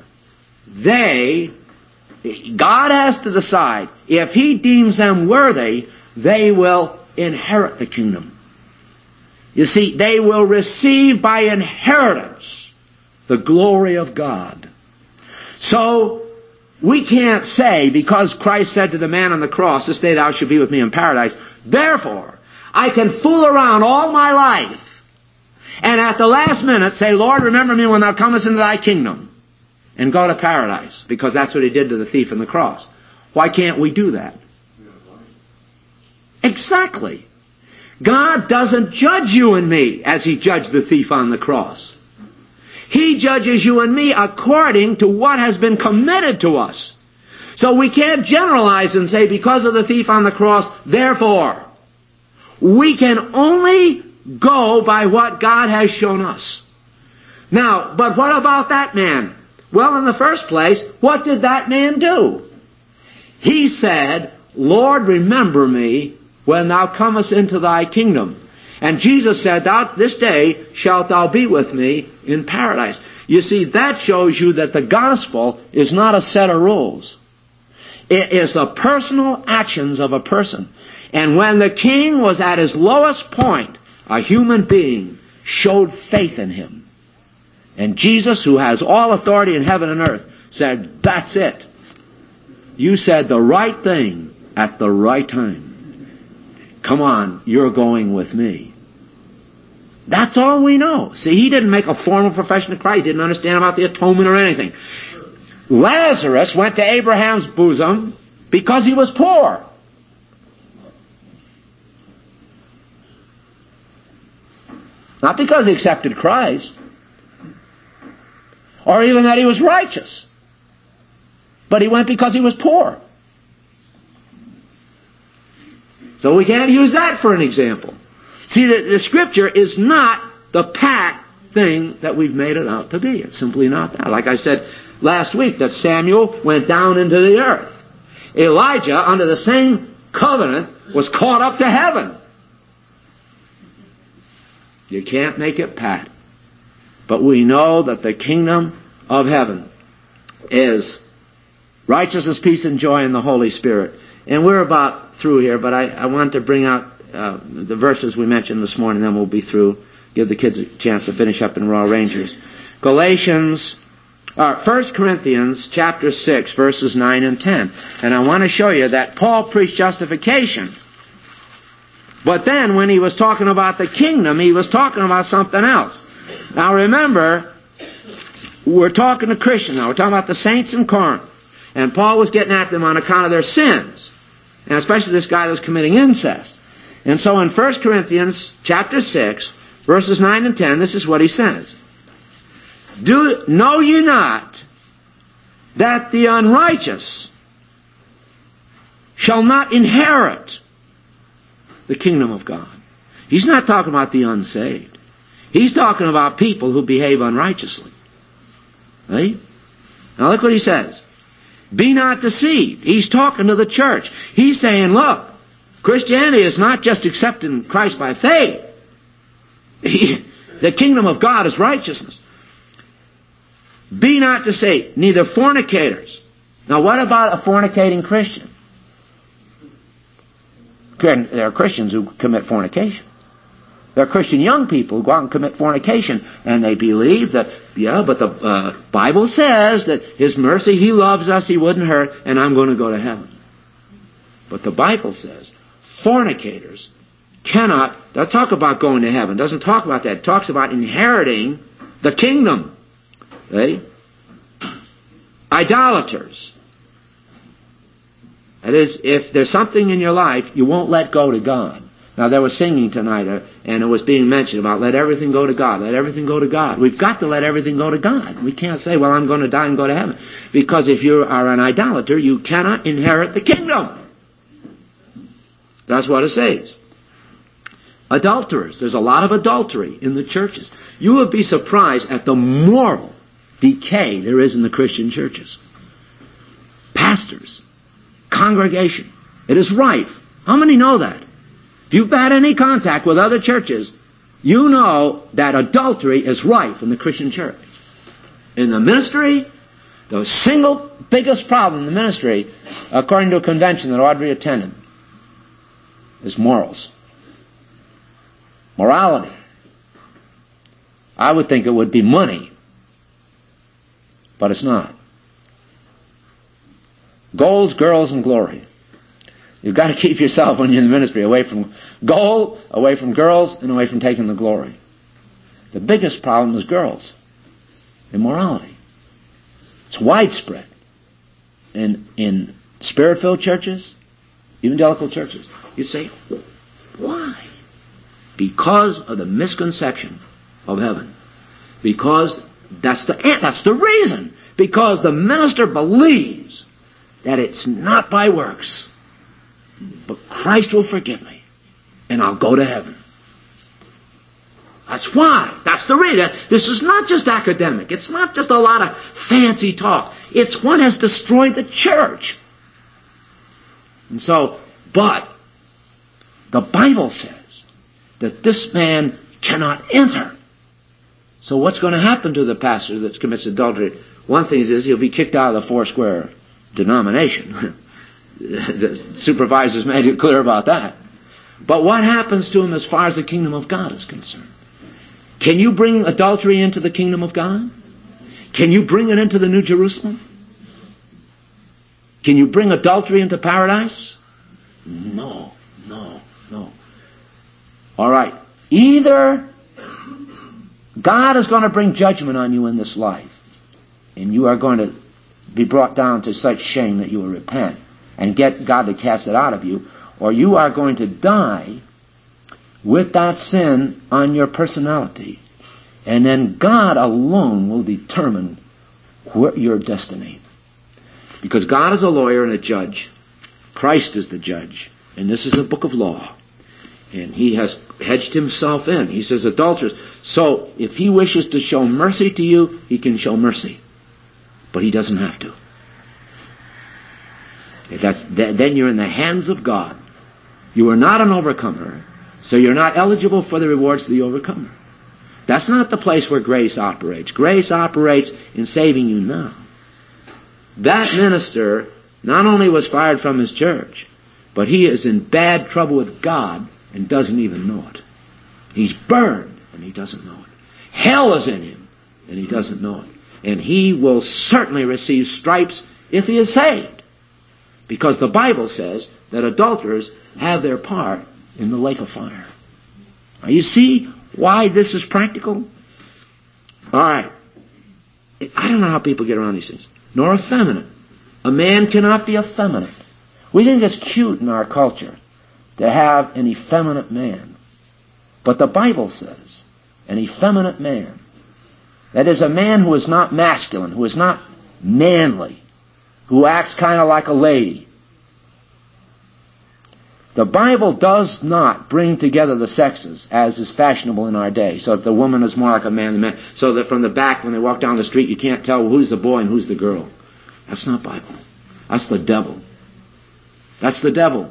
God has to decide. If He deems them worthy, they will inherit the kingdom. You see, they will receive by inheritance the glory of God. So, we can't say, because Christ said to the man on the cross, this day thou shalt be with me in paradise, therefore, I can fool around all my life, and at the last minute say, Lord, remember me when thou comest into thy kingdom, and go to paradise, because that's what He did to the thief on the cross. Why can't we do that? Exactly. God doesn't judge you and me as He judged the thief on the cross. He judges you and me according to what has been committed to us. So we can't generalize and say, because of the thief on the cross, therefore. We can only go by what God has shown us. Now, but what about that man? Well, in the first place, what did that man do? He said, Lord, remember me when thou comest into thy kingdom. And Jesus said, this day shalt thou be with me in paradise. You see, that shows you that the gospel is not a set of rules. It is the personal actions of a person. And when the king was at his lowest point, a human being showed faith in him. And Jesus, who has all authority in heaven and earth, said, that's it. You said the right thing at the right time. Come on, you're going with me. That's all we know. See, he didn't make a formal profession of Christ. He didn't understand about the atonement or anything. Lazarus went to Abraham's bosom because he was poor. Not because he accepted Christ, or even that he was righteous. But he went because he was poor. So we can't use that for an example. See, the Scripture is not the pat thing that we've made it out to be. It's simply not that. Like I said last week, that Samuel went down into the earth. Elijah, under the same covenant, was caught up to heaven. You can't make it pat. But we know that the kingdom of heaven is righteousness, peace, and joy in the Holy Spirit. And we're about through here, but I want to bring out the verses we mentioned this morning, then we'll be through. Give the kids a chance to finish up in Royal Rangers. 1 Corinthians chapter 6, verses 9 and 10. And I want to show you that Paul preached justification. But then when he was talking about the kingdom, he was talking about something else. Now remember, we're talking to Christians now. We're talking about the saints in Corinth. And Paul was getting at them on account of their sins. And especially this guy that was committing incest. And so in 1 Corinthians chapter 6, verses 9 and 10, this is what he says. Know ye not that the unrighteous shall not inherit the kingdom of God? He's not talking about the unsaved. He's talking about people who behave unrighteously. Right? Now look what he says. Be not deceived. He's talking to the church. He's saying, look, Christianity is not just accepting Christ by faith. The kingdom of God is righteousness. Be not deceived, neither fornicators. Now what about a fornicating Christian? There are Christians who commit fornication. There are Christian young people who go out and commit fornication, and they believe that, but the Bible says that His mercy, He loves us, He wouldn't hurt, and I'm going to go to heaven. But the Bible says fornicators cannot, doesn't talk about going to heaven, doesn't talk about that. It talks about inheriting the kingdom. Okay? Idolaters. That is, if there's something in your life you won't let go to God. Now, there was singing tonight, and it was being mentioned about let everything go to God. Let everything go to God. We've got to let everything go to God. We can't say, well, I'm going to die and go to heaven. Because if you are an idolater, you cannot inherit the kingdom. That's what it says. Adulterers. There's a lot of adultery in the churches. You would be surprised at the moral decay there is in the Christian churches. Pastors. Congregation. It is rife. How many know that? If you've had any contact with other churches, you know that adultery is rife in the Christian church. In the ministry, the single biggest problem in the ministry, according to a convention that Audrey attended, is morals. Morality. I would think it would be money, but it's not. Goals, girls, and glory. You've got to keep yourself, when you're in the ministry, away from gold, away from girls, and away from taking the glory. The biggest problem is girls. Immorality. It's widespread. In Spirit-filled churches, evangelical churches. You say, why? Because of the misconception of heaven. Because that's the reason. Because the minister believes that it's not by works, but Christ will forgive me, and I'll go to heaven. That's why. That's the reason. This is not just academic. It's not just a lot of fancy talk. It's what has destroyed the church. And so, but the Bible says that this man cannot enter. So what's going to happen to the pastor that commits adultery? One thing is he'll be kicked out of the Foursquare denomination. The supervisors made it clear about that. But what happens to him as far as the kingdom of God is concerned? Can you bring adultery into the kingdom of God? Can you bring it into the New Jerusalem? Can you bring adultery into paradise? No. All right. Either God is going to bring judgment on you in this life, and you are going to be brought down to such shame that you will repent and get God to cast it out of you, or you are going to die with that sin on your personality, and then God alone will determine your destiny. Because God is a lawyer and a judge. Christ is the judge. And this is a book of law. And He has hedged Himself in. He says, adulterers. So, if He wishes to show mercy to you, He can show mercy. But He doesn't have to. Then you're in the hands of God. You are not an overcomer, so you're not eligible for the rewards of the overcomer. That's not the place where grace operates. Grace operates in saving you now. That minister not only was fired from his church, but he is in bad trouble with God and doesn't even know it. He's burned and he doesn't know it. Hell is in him and he doesn't know it. And he will certainly receive stripes if he is saved. Because the Bible says that adulterers have their part in the lake of fire. Now you see why this is practical? All right. I don't know how people get around these things. Nor effeminate. A man cannot be effeminate. We think it's cute in our culture to have an effeminate man. But the Bible says an effeminate man, that is a man who is not masculine, who is not manly, who acts kind of like a lady. The Bible does not bring together the sexes as is fashionable in our day. So that the woman is more like a man than man. So that from the back when they walk down the street you can't tell who's the boy and who's the girl. That's not Bible. That's the devil. That's the devil.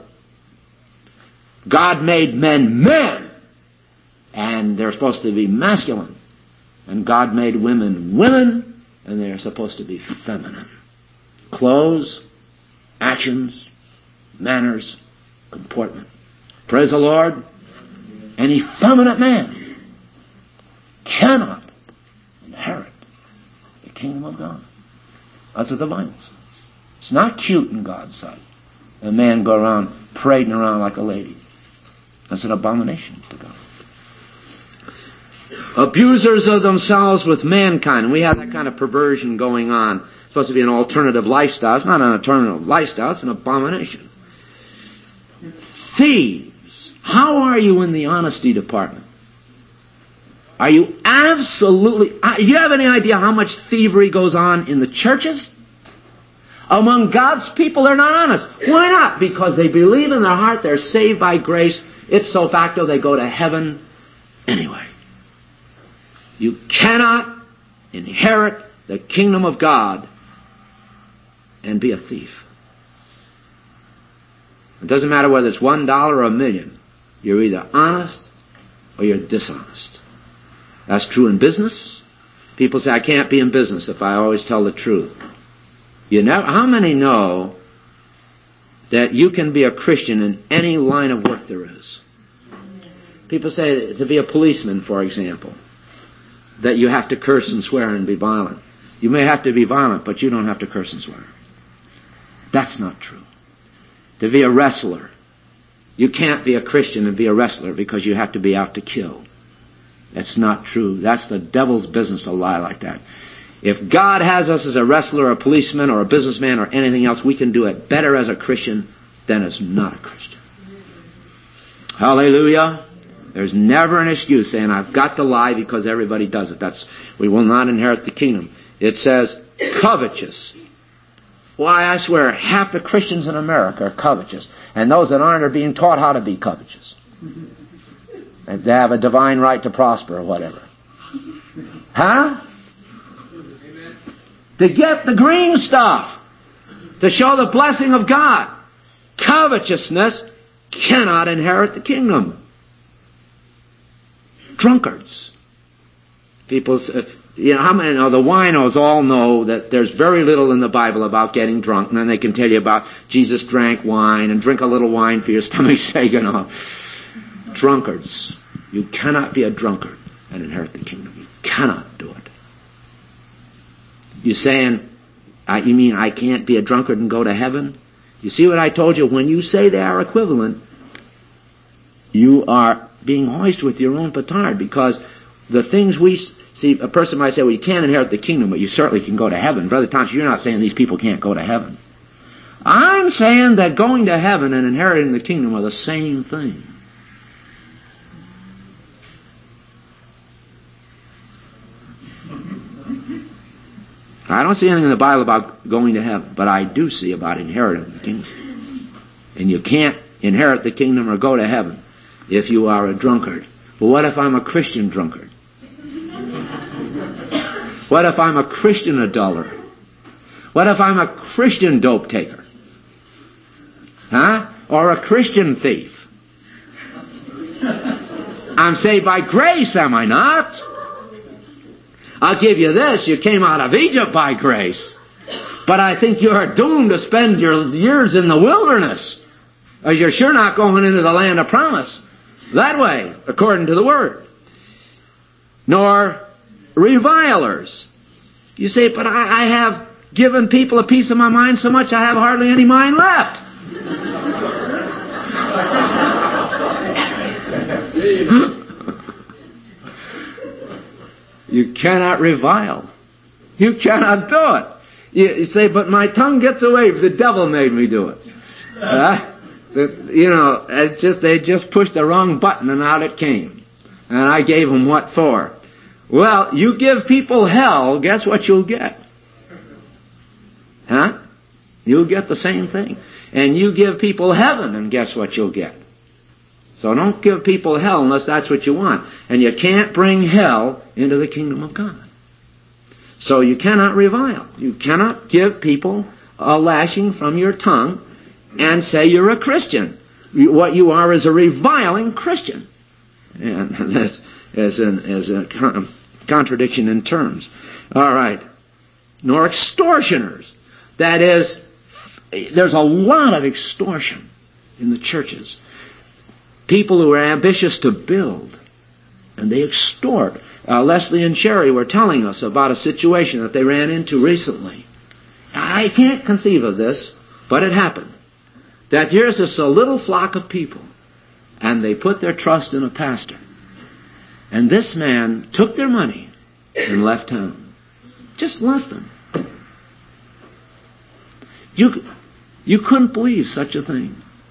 God made men. And they're supposed to be masculine. And God made women. And they're supposed to be feminine. Clothes, actions, manners, comportment. Praise the Lord. An effeminate man cannot inherit the kingdom of God. That's what the Bible says. It's not cute in God's sight. A man go around parading around like a lady. That's an abomination to God. Abusers of themselves with mankind. And we have that kind of perversion going on. It's supposed to be an alternative lifestyle. It's not an alternative lifestyle. It's an abomination. Thieves. How are you in the honesty department? Are you absolutely... Do you have any idea how much thievery goes on in the churches? Among God's people, they're not honest. Why not? Because they believe in their heart they're saved by grace. Ipso facto, they go to heaven anyway. You cannot inherit the kingdom of God and be a thief. It doesn't matter whether it's $1 or $1 million. You're either honest or you're dishonest. That's true in business. People say, I can't be in business if I always tell the truth. How many know that you can be a Christian in any line of work there is? People say to be a policeman, for example, that you have to curse and swear and be violent. You may have to be violent, but you don't have to curse and swear. That's not true. To be a wrestler, you can't be a Christian and be a wrestler because you have to be out to kill. That's not true. That's the devil's business to lie like that. If God has us as a wrestler or a policeman or a businessman or anything else, we can do it better as a Christian than as not a Christian. Hallelujah. There's never an excuse saying, I've got to lie because everybody does it. We will not inherit the kingdom. It says, covetous. Why, I swear, half the Christians in America are covetous. And those that aren't are being taught how to be covetous. And they have a divine right to prosper or whatever. Huh? To get the green stuff. To show the blessing of God. Covetousness cannot inherit the kingdom. Drunkards. People, how many know, the winos all know that there's very little in the Bible about getting drunk, and then they can tell you about Jesus drank wine, and drink a little wine for your stomach's sake, Drunkards. You cannot be a drunkard and inherit the kingdom. You cannot do it. You saying, you mean I can't be a drunkard and go to heaven? You see what I told you? When you say they are equivalent, you are being hoist with your own petard, because the things we see, a person might say, well, you can't inherit the kingdom, but you certainly can go to heaven. Brother Thompson, you're not saying these people can't go to heaven. I'm saying that going to heaven and inheriting the kingdom are the same thing. I don't see anything in the Bible about going to heaven, but I do see about inheriting the kingdom. And you can't inherit the kingdom or go to heaven if you are a drunkard. Well, what if I'm a Christian drunkard? What if I'm a Christian adulterer? What if I'm a Christian dope taker? Huh? Or a Christian thief? I'm saved by grace, am I not? I'll give you this, you came out of Egypt by grace. But I think you're doomed to spend your years in the wilderness. Or you're sure not going into the land of promise. That way, according to the Word. Nor revilers. You say, but I have given people a piece of my mind so much I have hardly any mind left. You cannot revile. You cannot do it. You say, but my tongue gets away. The devil made me do it. They just pushed the wrong button and out it came. And I gave them what for. Well, you give people hell, guess what you'll get? Huh? You'll get the same thing. And you give people heaven, and guess what you'll get? So don't give people hell unless that's what you want. And you can't bring hell into the kingdom of God. So you cannot revile. You cannot give people a lashing from your tongue and say you're a Christian. What you are is a reviling Christian. And that is a contradiction in terms. All right. Nor extortioners. That is, there's a lot of extortion in the churches. People who are ambitious to build, and they extort. Leslie and Sherry were telling us about a situation that they ran into recently. I can't conceive of this, but it happened. That here's this a little flock of people, and they put their trust in a pastor. And this man took their money and left town. Just left them. You couldn't believe such a thing.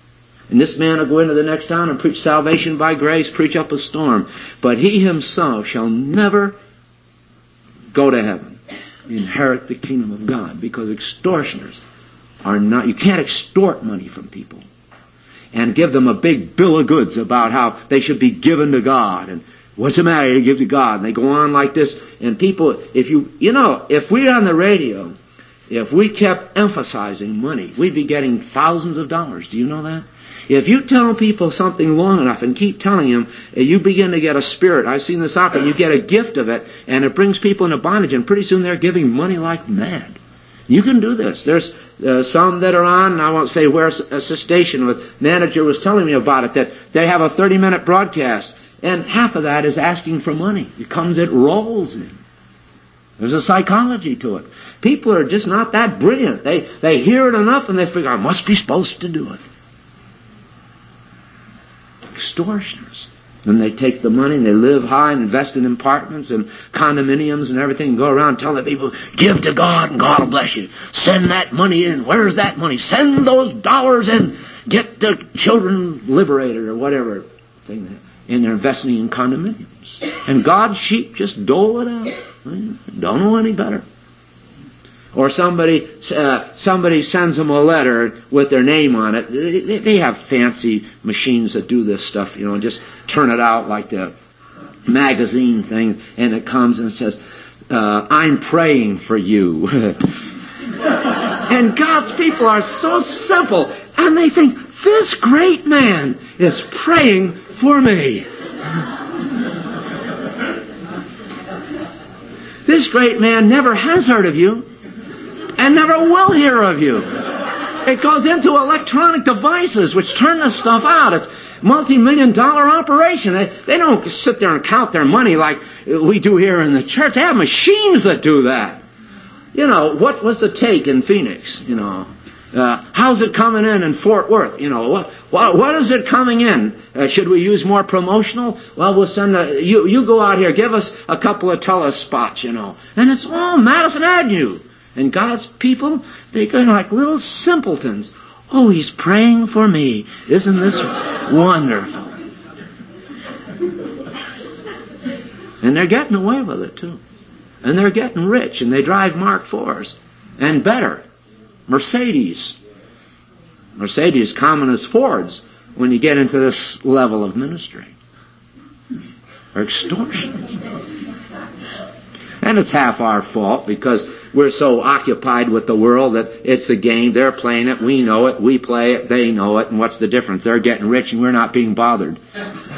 And this man will go into the next town and preach salvation by grace, preach up a storm. But he himself shall never go to heaven, inherit the kingdom of God. Because extortioners are not, you can't extort money from people and give them a big bill of goods about how they should be given to God. And what's the matter? You give to God. And they go on like this. And people, if we're on the radio, if we kept emphasizing money, we'd be getting thousands of dollars. Do you know that? If you tell people something long enough and keep telling them, you begin to get a spirit. I've seen this often. You get a gift of it, and it brings people into bondage, and pretty soon they're giving money like mad. You can do this. There's some that are on, and I won't say where, a station. The manager was telling me about it, that they have a 30-minute broadcast, and half of that is asking for money. It rolls in. There's a psychology to it. People are just not that brilliant. They hear it enough, and they figure, I must be supposed to do it. Extortioners. Then they take the money and they live high and invest in apartments and condominiums and everything and go around telling people, give to God and God will bless you. Send that money in. Where's that money? Send those dollars in. Get the children liberated or whatever thing. And they're investing in condominiums. And God's sheep just dole it out. Don't know any better. Or somebody sends them a letter with their name on it. They have fancy machines that do this stuff, and just turn it out like the magazine thing, and it comes and says, I'm praying for you. And God's people are so simple, and they think, this great man is praying for me. This great man never has heard of you. And never will hear of you. It goes into electronic devices which turn this stuff out. It's multi-million-dollar operation. They don't sit there and count their money like we do here in the church. They have machines that do that. What was the take in Phoenix? How's it coming in Fort Worth? What is it coming in? Should we use more promotional? Well, we'll send you go out here, give us a couple of telespots, And it's all Madison Avenue. And God's people, they go like little simpletons. Oh, he's praying for me. Isn't this wonderful? And they're getting away with it, too. And they're getting rich, and they drive Mark IVs. And better, Mercedes. Mercedes common as Fords when you get into this level of ministry. Or extortions. And it's half our fault because we're so occupied with the world that it's a game. They're playing it. We know it. We play it. They know it. And what's the difference? They're getting rich and we're not being bothered. This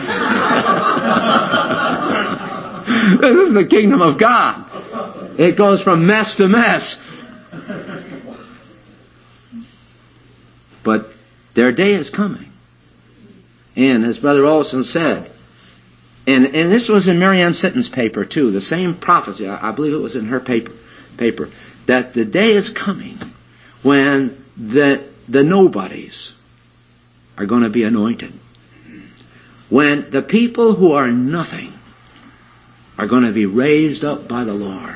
is the kingdom of God. It goes from mess to mess. But their day is coming. And as Brother Olson said, and this was in Marianne Sitton's paper too, the same prophecy, I believe it was in her paper, that the day is coming when the nobodies are going to be anointed. When the people who are nothing are going to be raised up by the Lord.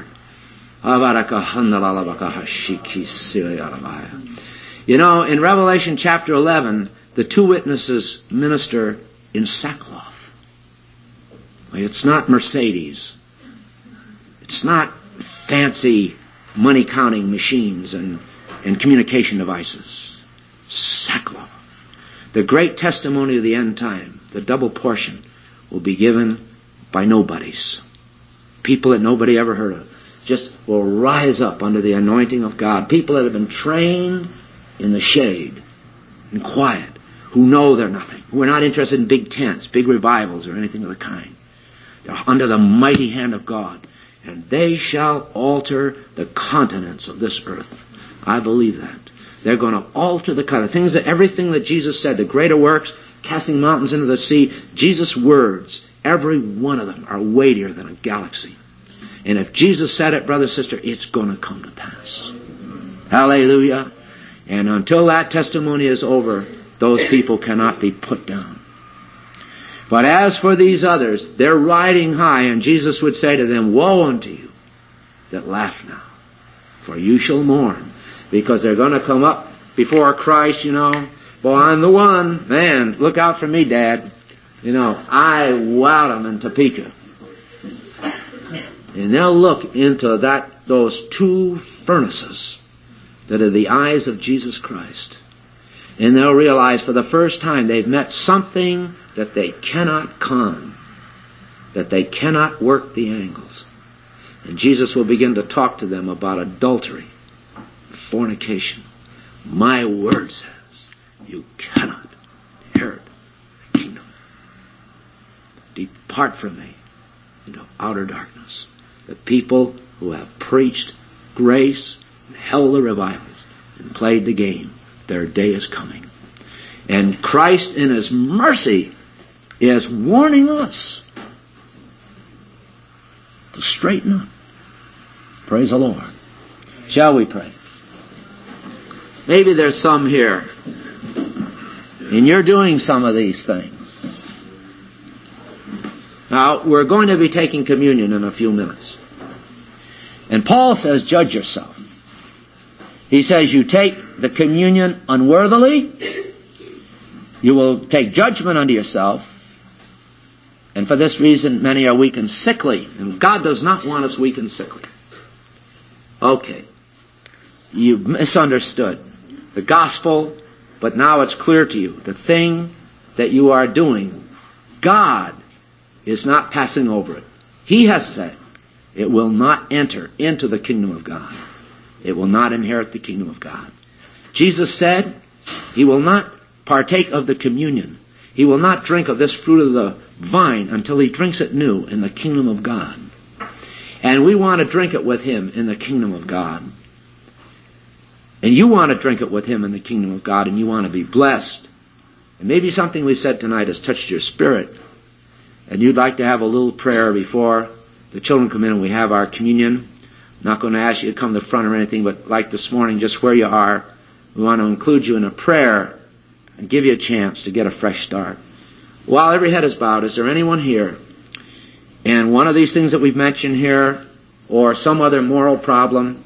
In Revelation chapter 11, the two witnesses minister in sackcloth. It's not Mercedes. It's not fancy money-counting machines and communication devices. Sackcloth. The great testimony of the end time, the double portion, will be given by nobodies. People that nobody ever heard of. Just will rise up under the anointing of God. People that have been trained in the shade, in quiet, who know they're nothing, who are not interested in big tents, big revivals, or anything of the kind. They're under the mighty hand of God. And they shall alter the continents of this earth. I believe that. They're going to alter the continent. Everything that Jesus said, the greater works, casting mountains into the sea, Jesus' words, every one of them are weightier than a galaxy. And if Jesus said it, brother, sister, it's going to come to pass. Hallelujah. And until that testimony is over, those people cannot be put down. But as for these others, they're riding high, and Jesus would say to them, woe unto you that laugh now, for you shall mourn. Because they're going to come up before Christ, Boy, I'm the one. Man, look out for me, Dad. You know, I wowed them in Topeka. And they'll look into those two furnaces that are the eyes of Jesus Christ. And they'll realize for the first time they've met something that they cannot con, that they cannot work the angles. And Jesus will begin to talk to them about adultery, fornication. My word says, you cannot inherit the kingdom. Depart from me into outer darkness. The people who have preached grace and held the revivals and played the game, their day is coming. And Christ in His mercy is warning us to straighten up. Praise the Lord. Shall we pray? Maybe there's some here, and you're doing some of these things. Now, we're going to be taking communion in a few minutes. And Paul says, judge yourself. He says, you take the communion unworthily, you will take judgment unto yourself, and for this reason many are weak and sickly. And God does not want us weak and sickly. Okay. You've misunderstood the gospel, but now it's clear to you. The thing that you are doing, God is not passing over it. He has said it will not enter into the kingdom of God. It will not inherit the kingdom of God. Jesus said He will not partake of the communion. He will not drink of this fruit of the vine until He drinks it new in the kingdom of God. And we want to drink it with Him in the kingdom of God. And you want to drink it with Him in the kingdom of God, and you want to be blessed. And maybe something we've said tonight has touched your spirit, and you'd like to have a little prayer before the children come in and we have our communion. I'm not going to ask you to come to the front or anything, but like this morning, just where you are, we want to include you in a prayer and give you a chance to get a fresh start. While every head is bowed, is there anyone here, and one of these things that we've mentioned here, or some other moral problem,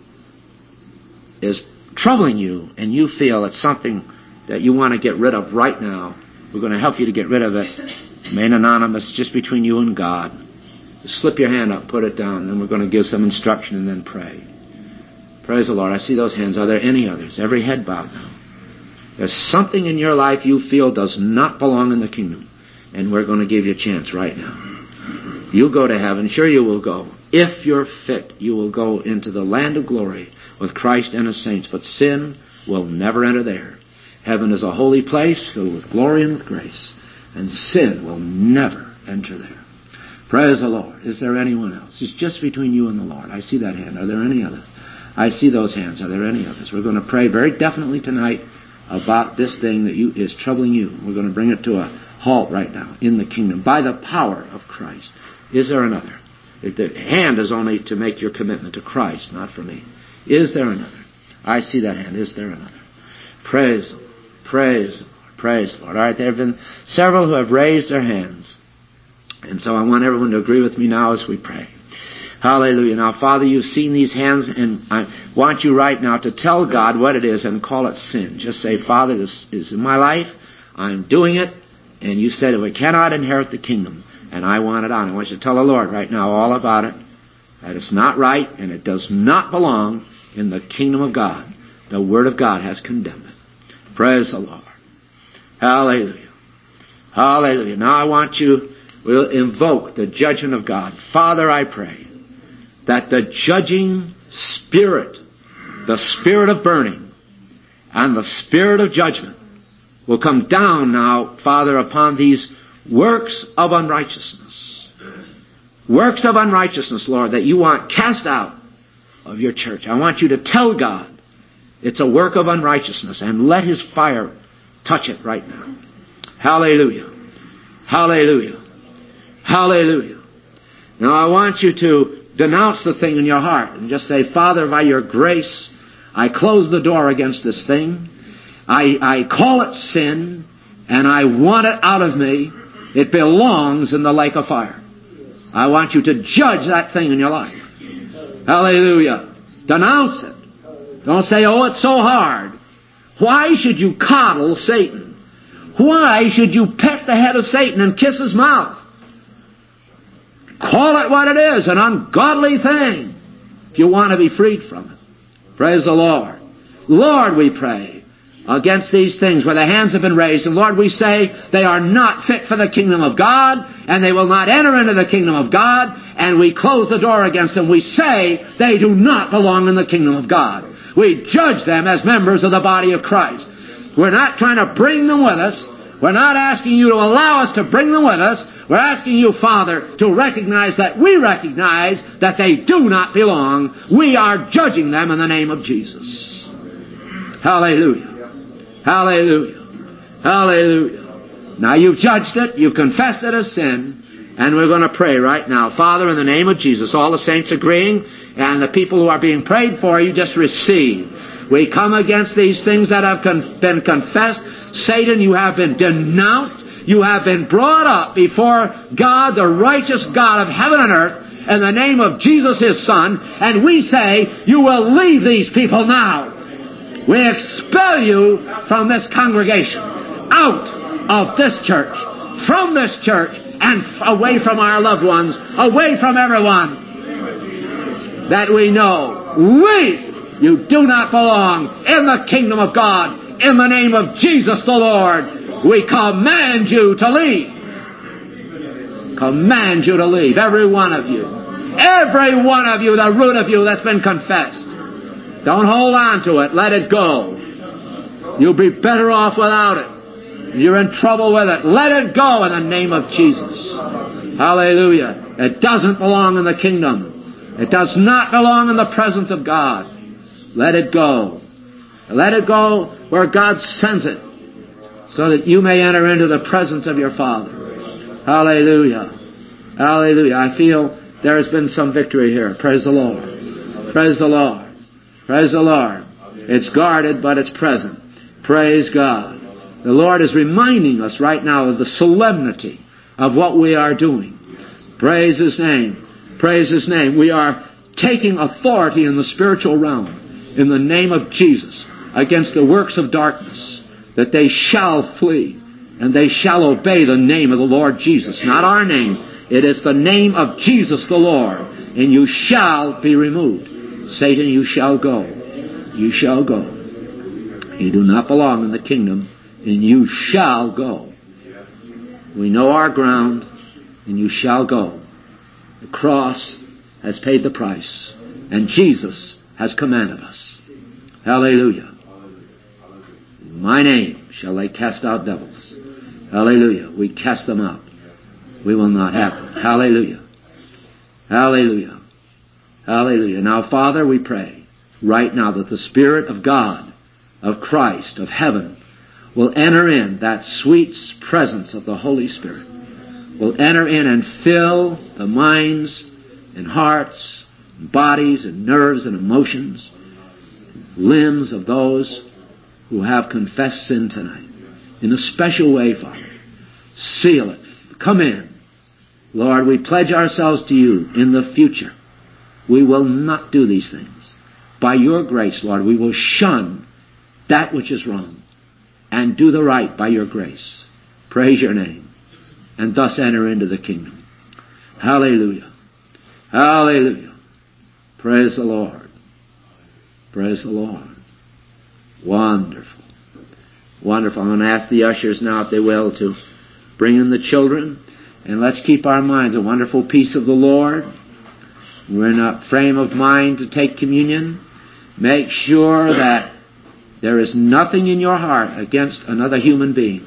is troubling you, and you feel it's something that you want to get rid of right now? We're going to help you to get rid of it. Remain anonymous, just between you and God. Just slip your hand up, put it down, and we're going to give some instruction and then pray. Praise the Lord. I see those hands. Are there any others? Every head bowed now. There's something in your life you feel does not belong in the kingdom, and we're going to give you a chance right now. You'll go to heaven. Sure you will go. If you're fit, you will go into the land of glory with Christ and His saints, but sin will never enter there. Heaven is a holy place filled with glory and with grace, and sin will never enter there. Praise the Lord. Is there anyone else? It's just between you and the Lord. I see that hand. Are there any others? I see those hands. Are there any others? We're going to pray very definitely tonight about this thing that is troubling you. We're going to bring it to a halt right now in the kingdom by the power of Christ. Is there another? The hand is only to make your commitment to Christ, not for me. Is there another? I see that hand. Is there another? Praise the Lord. Praise the Lord. Praise the Lord. All right, there have been several who have raised their hands. And so I want everyone to agree with me now as we pray. Hallelujah. Now, Father, you've seen these hands, and I want you right now to tell God what it is and call it sin. Just say, Father, this is in my life. I'm doing it. And you said we cannot inherit the kingdom, and I want it on. I want you to tell the Lord right now all about it, that it's not right, and it does not belong in the kingdom of God. The Word of God has condemned it. Praise the Lord. Hallelujah. Hallelujah. Now I want you, we'll invoke the judgment of God. Father, I pray that the judging Spirit, the Spirit of burning, and the Spirit of judgment will come down now, Father, upon these works of unrighteousness. Works of unrighteousness, Lord, that you want cast out of your church. I want you to tell God it's a work of unrighteousness, and let His fire touch it right now. Hallelujah. Hallelujah. Hallelujah. Now I want you to denounce the thing in your heart and just say, Father, by your grace, I close the door against this thing. I call it sin, and I want it out of me. It belongs in the lake of fire. I want you to judge that thing in your life. Hallelujah. Denounce it. Don't say, oh, it's so hard. Why should you coddle Satan? Why should you pet the head of Satan and kiss his mouth? Call it what it is, an ungodly thing, if you want to be freed from it. Praise the Lord. Lord, we pray against these things where the hands have been raised. And Lord, we say they are not fit for the kingdom of God, and they will not enter into the kingdom of God, and we close the door against them. We say they do not belong in the kingdom of God. We judge them as members of the body of Christ. We're not trying to bring them with us. We're not asking you to allow us to bring them with us. We're asking you, Father, to recognize that we recognize that they do not belong. We are judging them in the name of Jesus. Hallelujah. Hallelujah. Hallelujah. Now you've judged it, you've confessed it as sin, and we're going to pray right now. Father, in the name of Jesus, all the saints agreeing, and the people who are being prayed for, you just receive. We come against these things that have been confessed. Satan, you have been denounced. You have been brought up before God, the righteous God of heaven and earth, in the name of Jesus, His Son, and we say, you will leave these people now. We expel you from this congregation, out of this church, from this church, and away from our loved ones, away from everyone that we know. Leave! You do not belong in the kingdom of God. In the name of Jesus the Lord, we command you to leave. Command you to leave, every one of you. Every one of you, the root of you that's been confessed. Don't hold on to it. Let it go. You'll be better off without it. You're in trouble with it. Let it go in the name of Jesus. Hallelujah. It doesn't belong in the kingdom. It does not belong in the presence of God. Let it go. Let it go where God sends it, so that you may enter into the presence of your Father. Hallelujah. Hallelujah. I feel there has been some victory here. Praise the Lord. Praise the Lord. Praise the Lord. It's guarded, but it's present. Praise God. The Lord is reminding us right now of the solemnity of what we are doing. Praise His name. Praise His name. We are taking authority in the spiritual realm in the name of Jesus against the works of darkness, that they shall flee and they shall obey the name of the Lord Jesus. Not our name. It is the name of Jesus the Lord. And you shall be removed. Satan, you shall go. You shall go. You do not belong in the kingdom, and you shall go. We know our ground, and you shall go. The cross has paid the price, and Jesus has commanded us. Hallelujah. In my name shall they cast out devils. Hallelujah. We cast them out. We will not have them. Hallelujah. Hallelujah. Hallelujah. Now, Father, we pray right now that the Spirit of God, of Christ, of heaven, will enter in, that sweet presence of the Holy Spirit, will enter in and fill the minds and hearts, and bodies and nerves and emotions, limbs of those who have confessed sin tonight. In a special way, Father. Seal it. Come in. Lord, we pledge ourselves to you in the future. We will not do these things. By your grace, Lord, we will shun that which is wrong and do the right by your grace. Praise your name. And thus enter into the kingdom. Hallelujah. Hallelujah. Praise the Lord. Praise the Lord. Wonderful. Wonderful. I'm going to ask the ushers now, if they will, to bring in the children. And let's keep our minds a wonderful peace of the Lord. We're in a frame of mind to take communion. Make sure that there is nothing in your heart against another human being.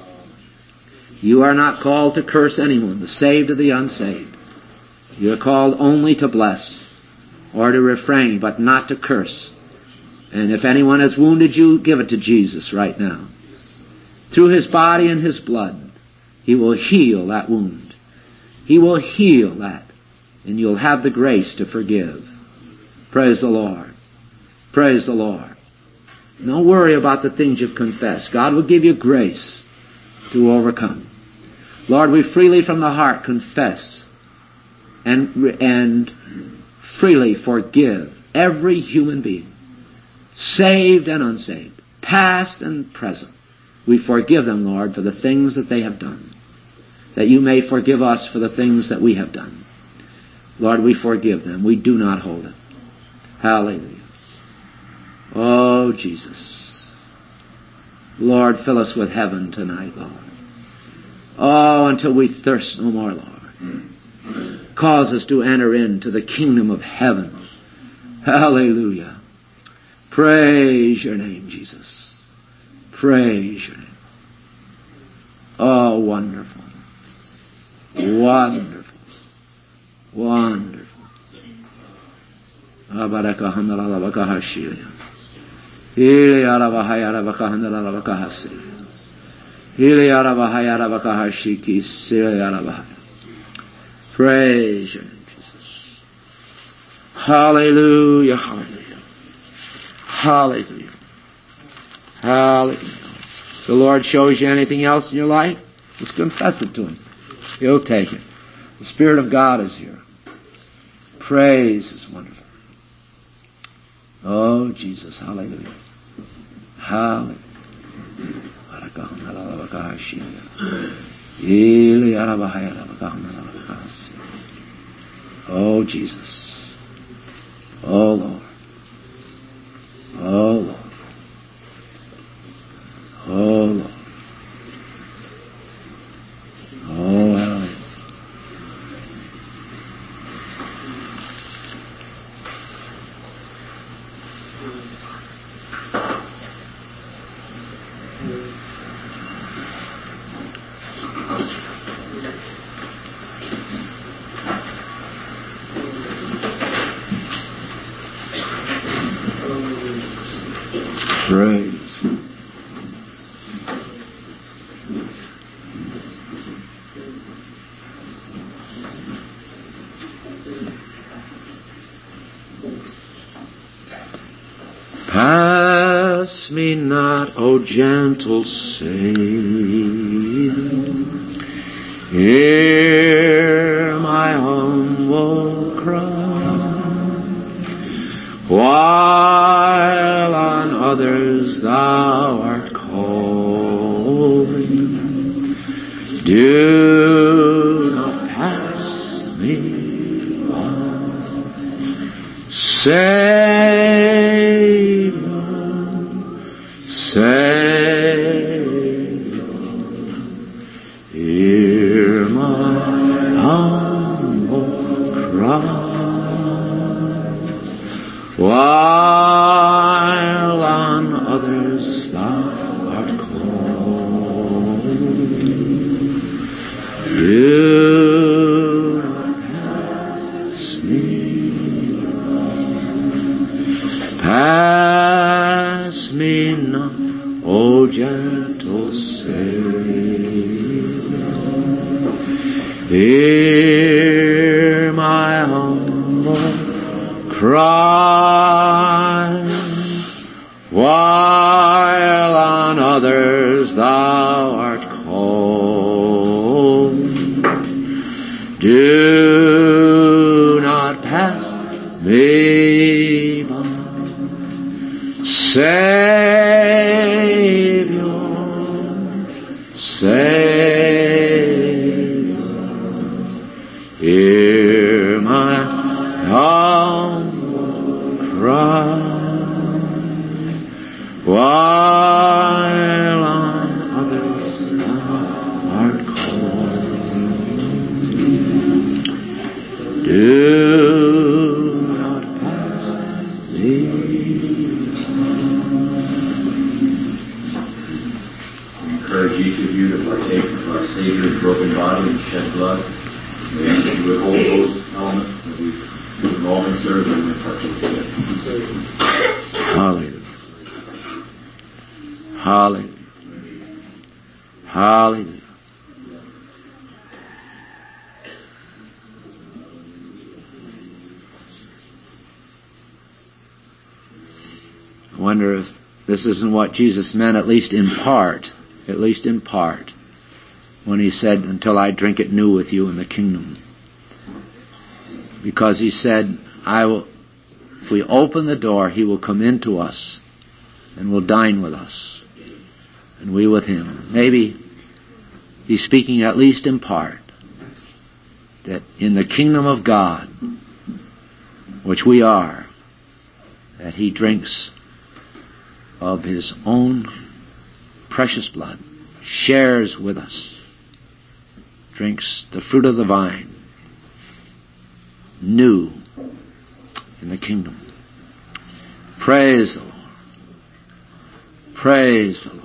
You are not called to curse anyone, the saved or the unsaved. You are called only to bless or to refrain, but not to curse. And if anyone has wounded you, give it to Jesus right now. Through His body and His blood, He will heal that wound. He will heal that. And you'll have the grace to forgive. Praise the Lord. Praise the Lord. Don't worry about the things you've confessed. God will give you grace to overcome. Lord, we freely from the heart confess and freely forgive every human being, saved and unsaved, past and present. We forgive them, Lord, for the things that they have done, that you may forgive us for the things that we have done. Lord, we forgive them. We do not hold it. Hallelujah. Oh, Jesus. Lord, fill us with heaven tonight, Lord. Oh, until we thirst no more, Lord. Cause us to enter into the kingdom of heaven. Hallelujah. Praise your name, Jesus. Praise your name. Oh, wonderful. Wonderful. Wonderful. Praise your name, Jesus. Hallelujah, hallelujah. Hallelujah. Hallelujah. If the Lord shows you anything else in your life, just confess it to Him. He'll take it. The Spirit of God is here. Praise is wonderful. Oh, Jesus, hallelujah. Hallelujah. Oh, Jesus. Oh, Lord. Oh, Lord. Oh, Lord. Oh, hallelujah. Praise. Pass me not, O gentle Savior, hear my humble cry, while on others thou art calling. Do not pass me by. Savior, hear my humble cry, while on others thou art calling. Do not pass me. Pass me not, O gentle Savior, hear my humble cry, while on others thou art called. Do not pass me by. Savior, Savior, hear my humble cry, while on others thou art called. Do not pass me. Encourage each of you to partake of our Savior's broken body and shed blood. We ask that you would hold those elements that we've all been served and we partake of. Hallelujah. Hallelujah. Hallelujah. I wonder if this isn't what Jesus meant, at least in part, when he said, until I drink it new with you in the kingdom. Because he said, if we open the door, he will come into us and will dine with us, and we with him. Maybe he's speaking at least in part, that in the kingdom of God, which we are, that he drinks of his own precious blood, shares with us, drinks the fruit of the vine, new in the kingdom. Praise the Lord. Praise the Lord.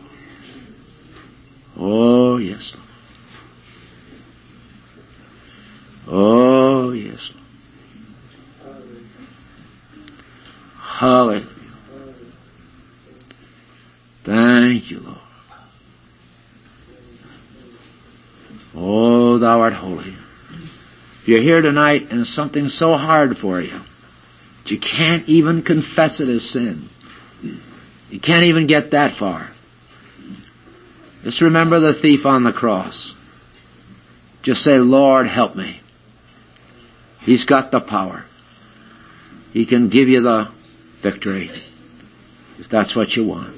Oh, yes, Lord. Oh, yes, Lord. Hallelujah. Thank you, Lord. Oh, thou art holy. You're here tonight and something's so hard for you that you can't even confess it as sin. You can't even get that far. Just remember the thief on the cross. Just say, Lord, help me. He's got the power. He can give you the victory if that's what you want.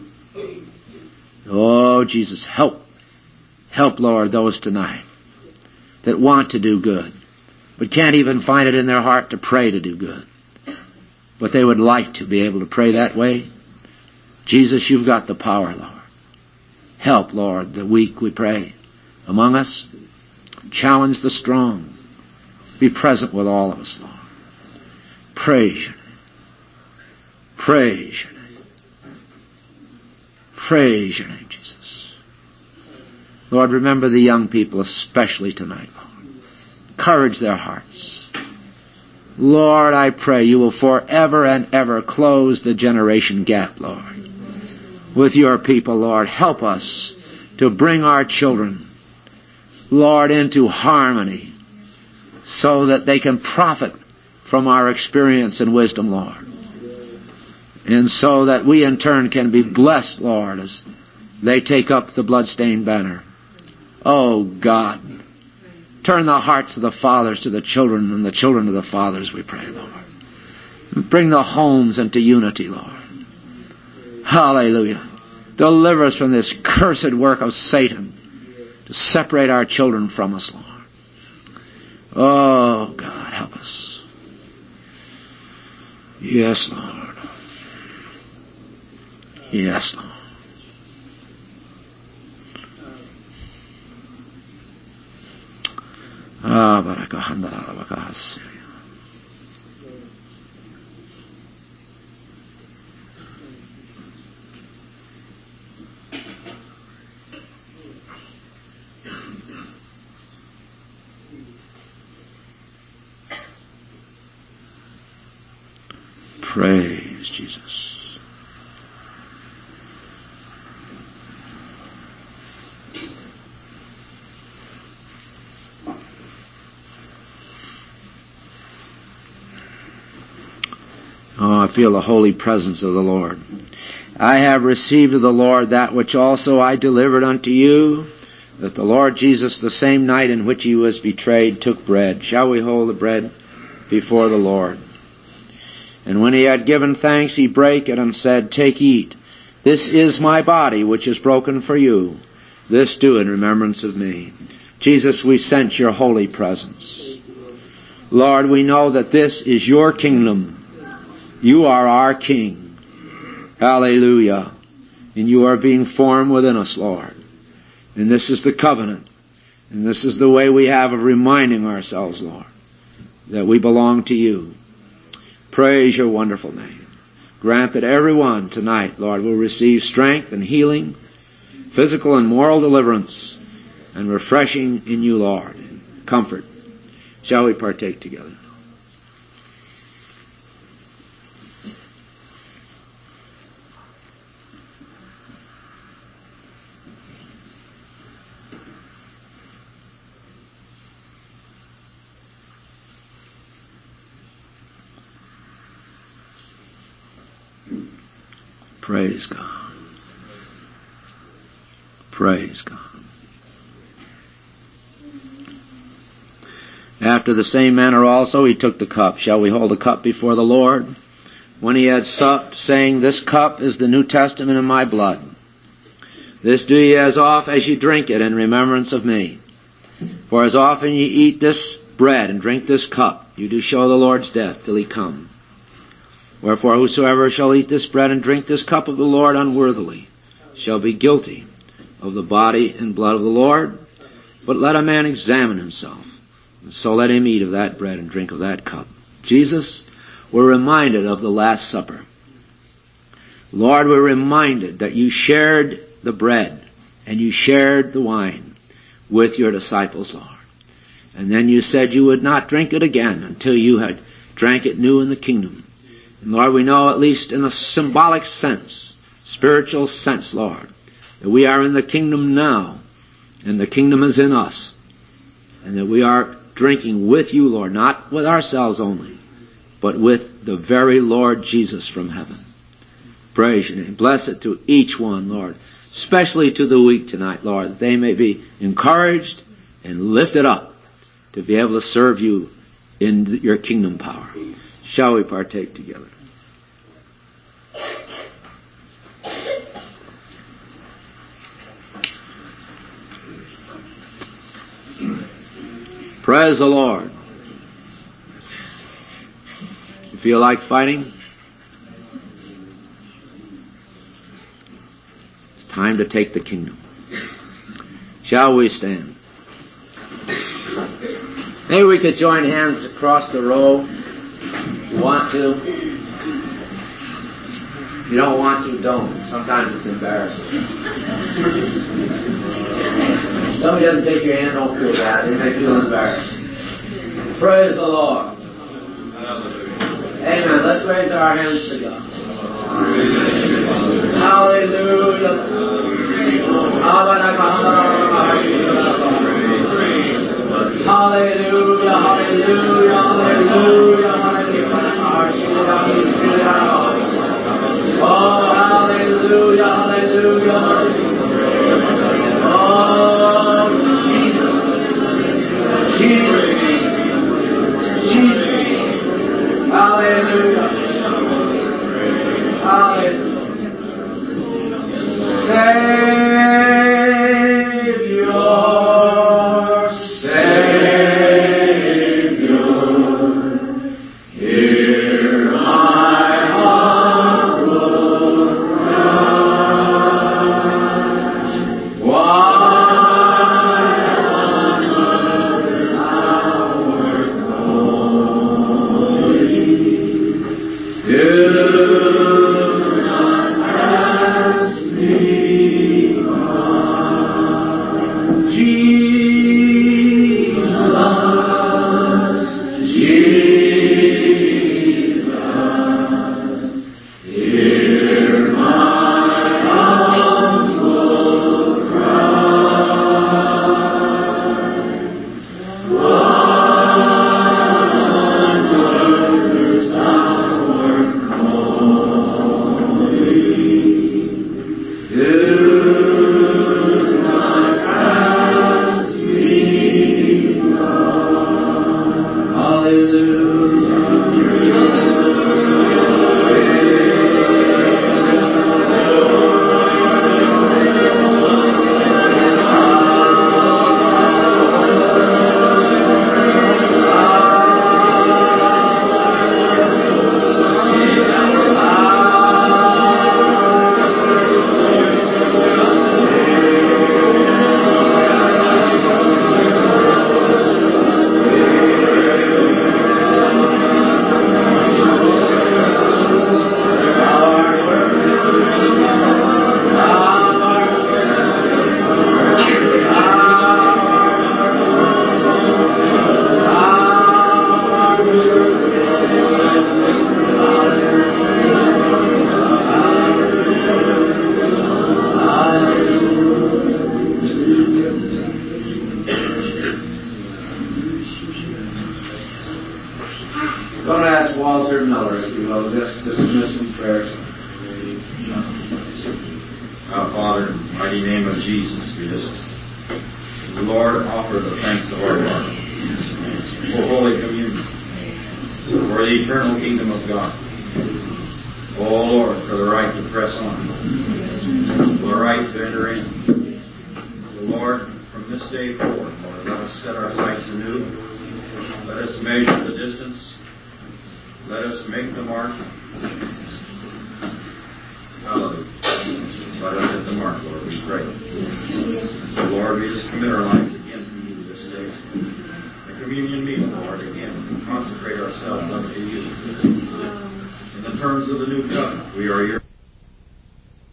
Oh, Jesus, help. Help, Lord, those tonight that want to do good, but can't even find it in their heart to pray to do good. But they would like to be able to pray that way. Jesus, you've got the power, Lord. Help, Lord, the weak, we pray, among us. Challenge the strong. Be present with all of us, Lord. Praise your name. Praise your name. Praise your name, Jesus. Lord, remember the young people especially tonight, Lord. Encourage their hearts. Lord, I pray you will forever and ever close the generation gap, Lord, with your people, Lord. Help us to bring our children, Lord, into harmony so that they can profit from our experience and wisdom, Lord. And so that we in turn can be blessed, Lord, as they take up the bloodstained banner. Oh, God, turn the hearts of the fathers to the children and the children to the fathers, we pray, Lord. Bring the homes into unity, Lord. Hallelujah. Deliver us from this cursed work of Satan to separate our children from us, Lord. Oh, God, help us. Yes, Lord. Yes, Lord. Praise Jesus. Oh, I feel the holy presence of the Lord. I have received of the Lord that which also I delivered unto you, that the Lord Jesus, the same night in which he was betrayed, took bread. Shall we hold the bread before the Lord? And when he had given thanks, he brake it and said, Take, eat. This is my body, which is broken for you. This do in remembrance of me. Jesus, we sense your holy presence. Lord, we know that this is your kingdom. You are our King. Hallelujah. And you are being formed within us, Lord. And this is the covenant. And this is the way we have of reminding ourselves, Lord, that we belong to you. Praise your wonderful name. Grant that everyone tonight, Lord, will receive strength and healing, physical and moral deliverance, and refreshing in you, Lord, and comfort. Shall we partake together? Praise God. Praise God. After the same manner also he took the cup. Shall we hold the cup before the Lord? when he had supped, saying, This cup is the New Testament in my blood. This do ye as oft as ye drink it in remembrance of me. For as often ye eat this bread and drink this cup, you do show the Lord's death till he come. Wherefore whosoever shall eat this bread and drink this cup of the Lord unworthily shall be guilty of the body and blood of the Lord. But let a man examine himself, and so let him eat of that bread and drink of that cup. Jesus, we're reminded of the Last Supper. Lord, we're reminded that you shared the bread and you shared the wine with your disciples, Lord. And then you said you would not drink it again until you had drank it new in the kingdom. And Lord, we know, at least in a symbolic sense, spiritual sense, Lord, that we are in the kingdom now, and the kingdom is in us, and that we are drinking with you, Lord, not with ourselves only, but with the very Lord Jesus from heaven. Praise your name. Bless it to each one, Lord, especially to the weak tonight, Lord, that they may be encouraged and lifted up to be able to serve you in your kingdom power. Shall we partake together? Praise the Lord. You feel like fighting? It's time to take the kingdom. Shall we stand? Maybe we could join hands across the row. If you want to. If you don't want to, don't. Sometimes it's embarrassing. Somebody doesn't take your hand, don't feel bad. They may feel embarrassed. Praise the Lord. Amen. Let's raise our hands to God. Hallelujah. Hallelujah, hallelujah, hallelujah, hallelujah. Oh, hallelujah, hallelujah, hallelujah. Oh, Jesus, Jesus, Jesus. Hallelujah, hallelujah. for the eternal kingdom of God. Oh, Lord, for the right to press on, for the right to enter in. Lord, from this day forward, Lord, let us set our sights anew. Let us measure the distance. Let us make the mark. Hallelujah. Let us hit the mark, Lord, we pray. So, Lord, we just commit our lives again to you this day. The communion meal, Lord, again, we consecrate ourselves unto you. In the terms of the new covenant, we are your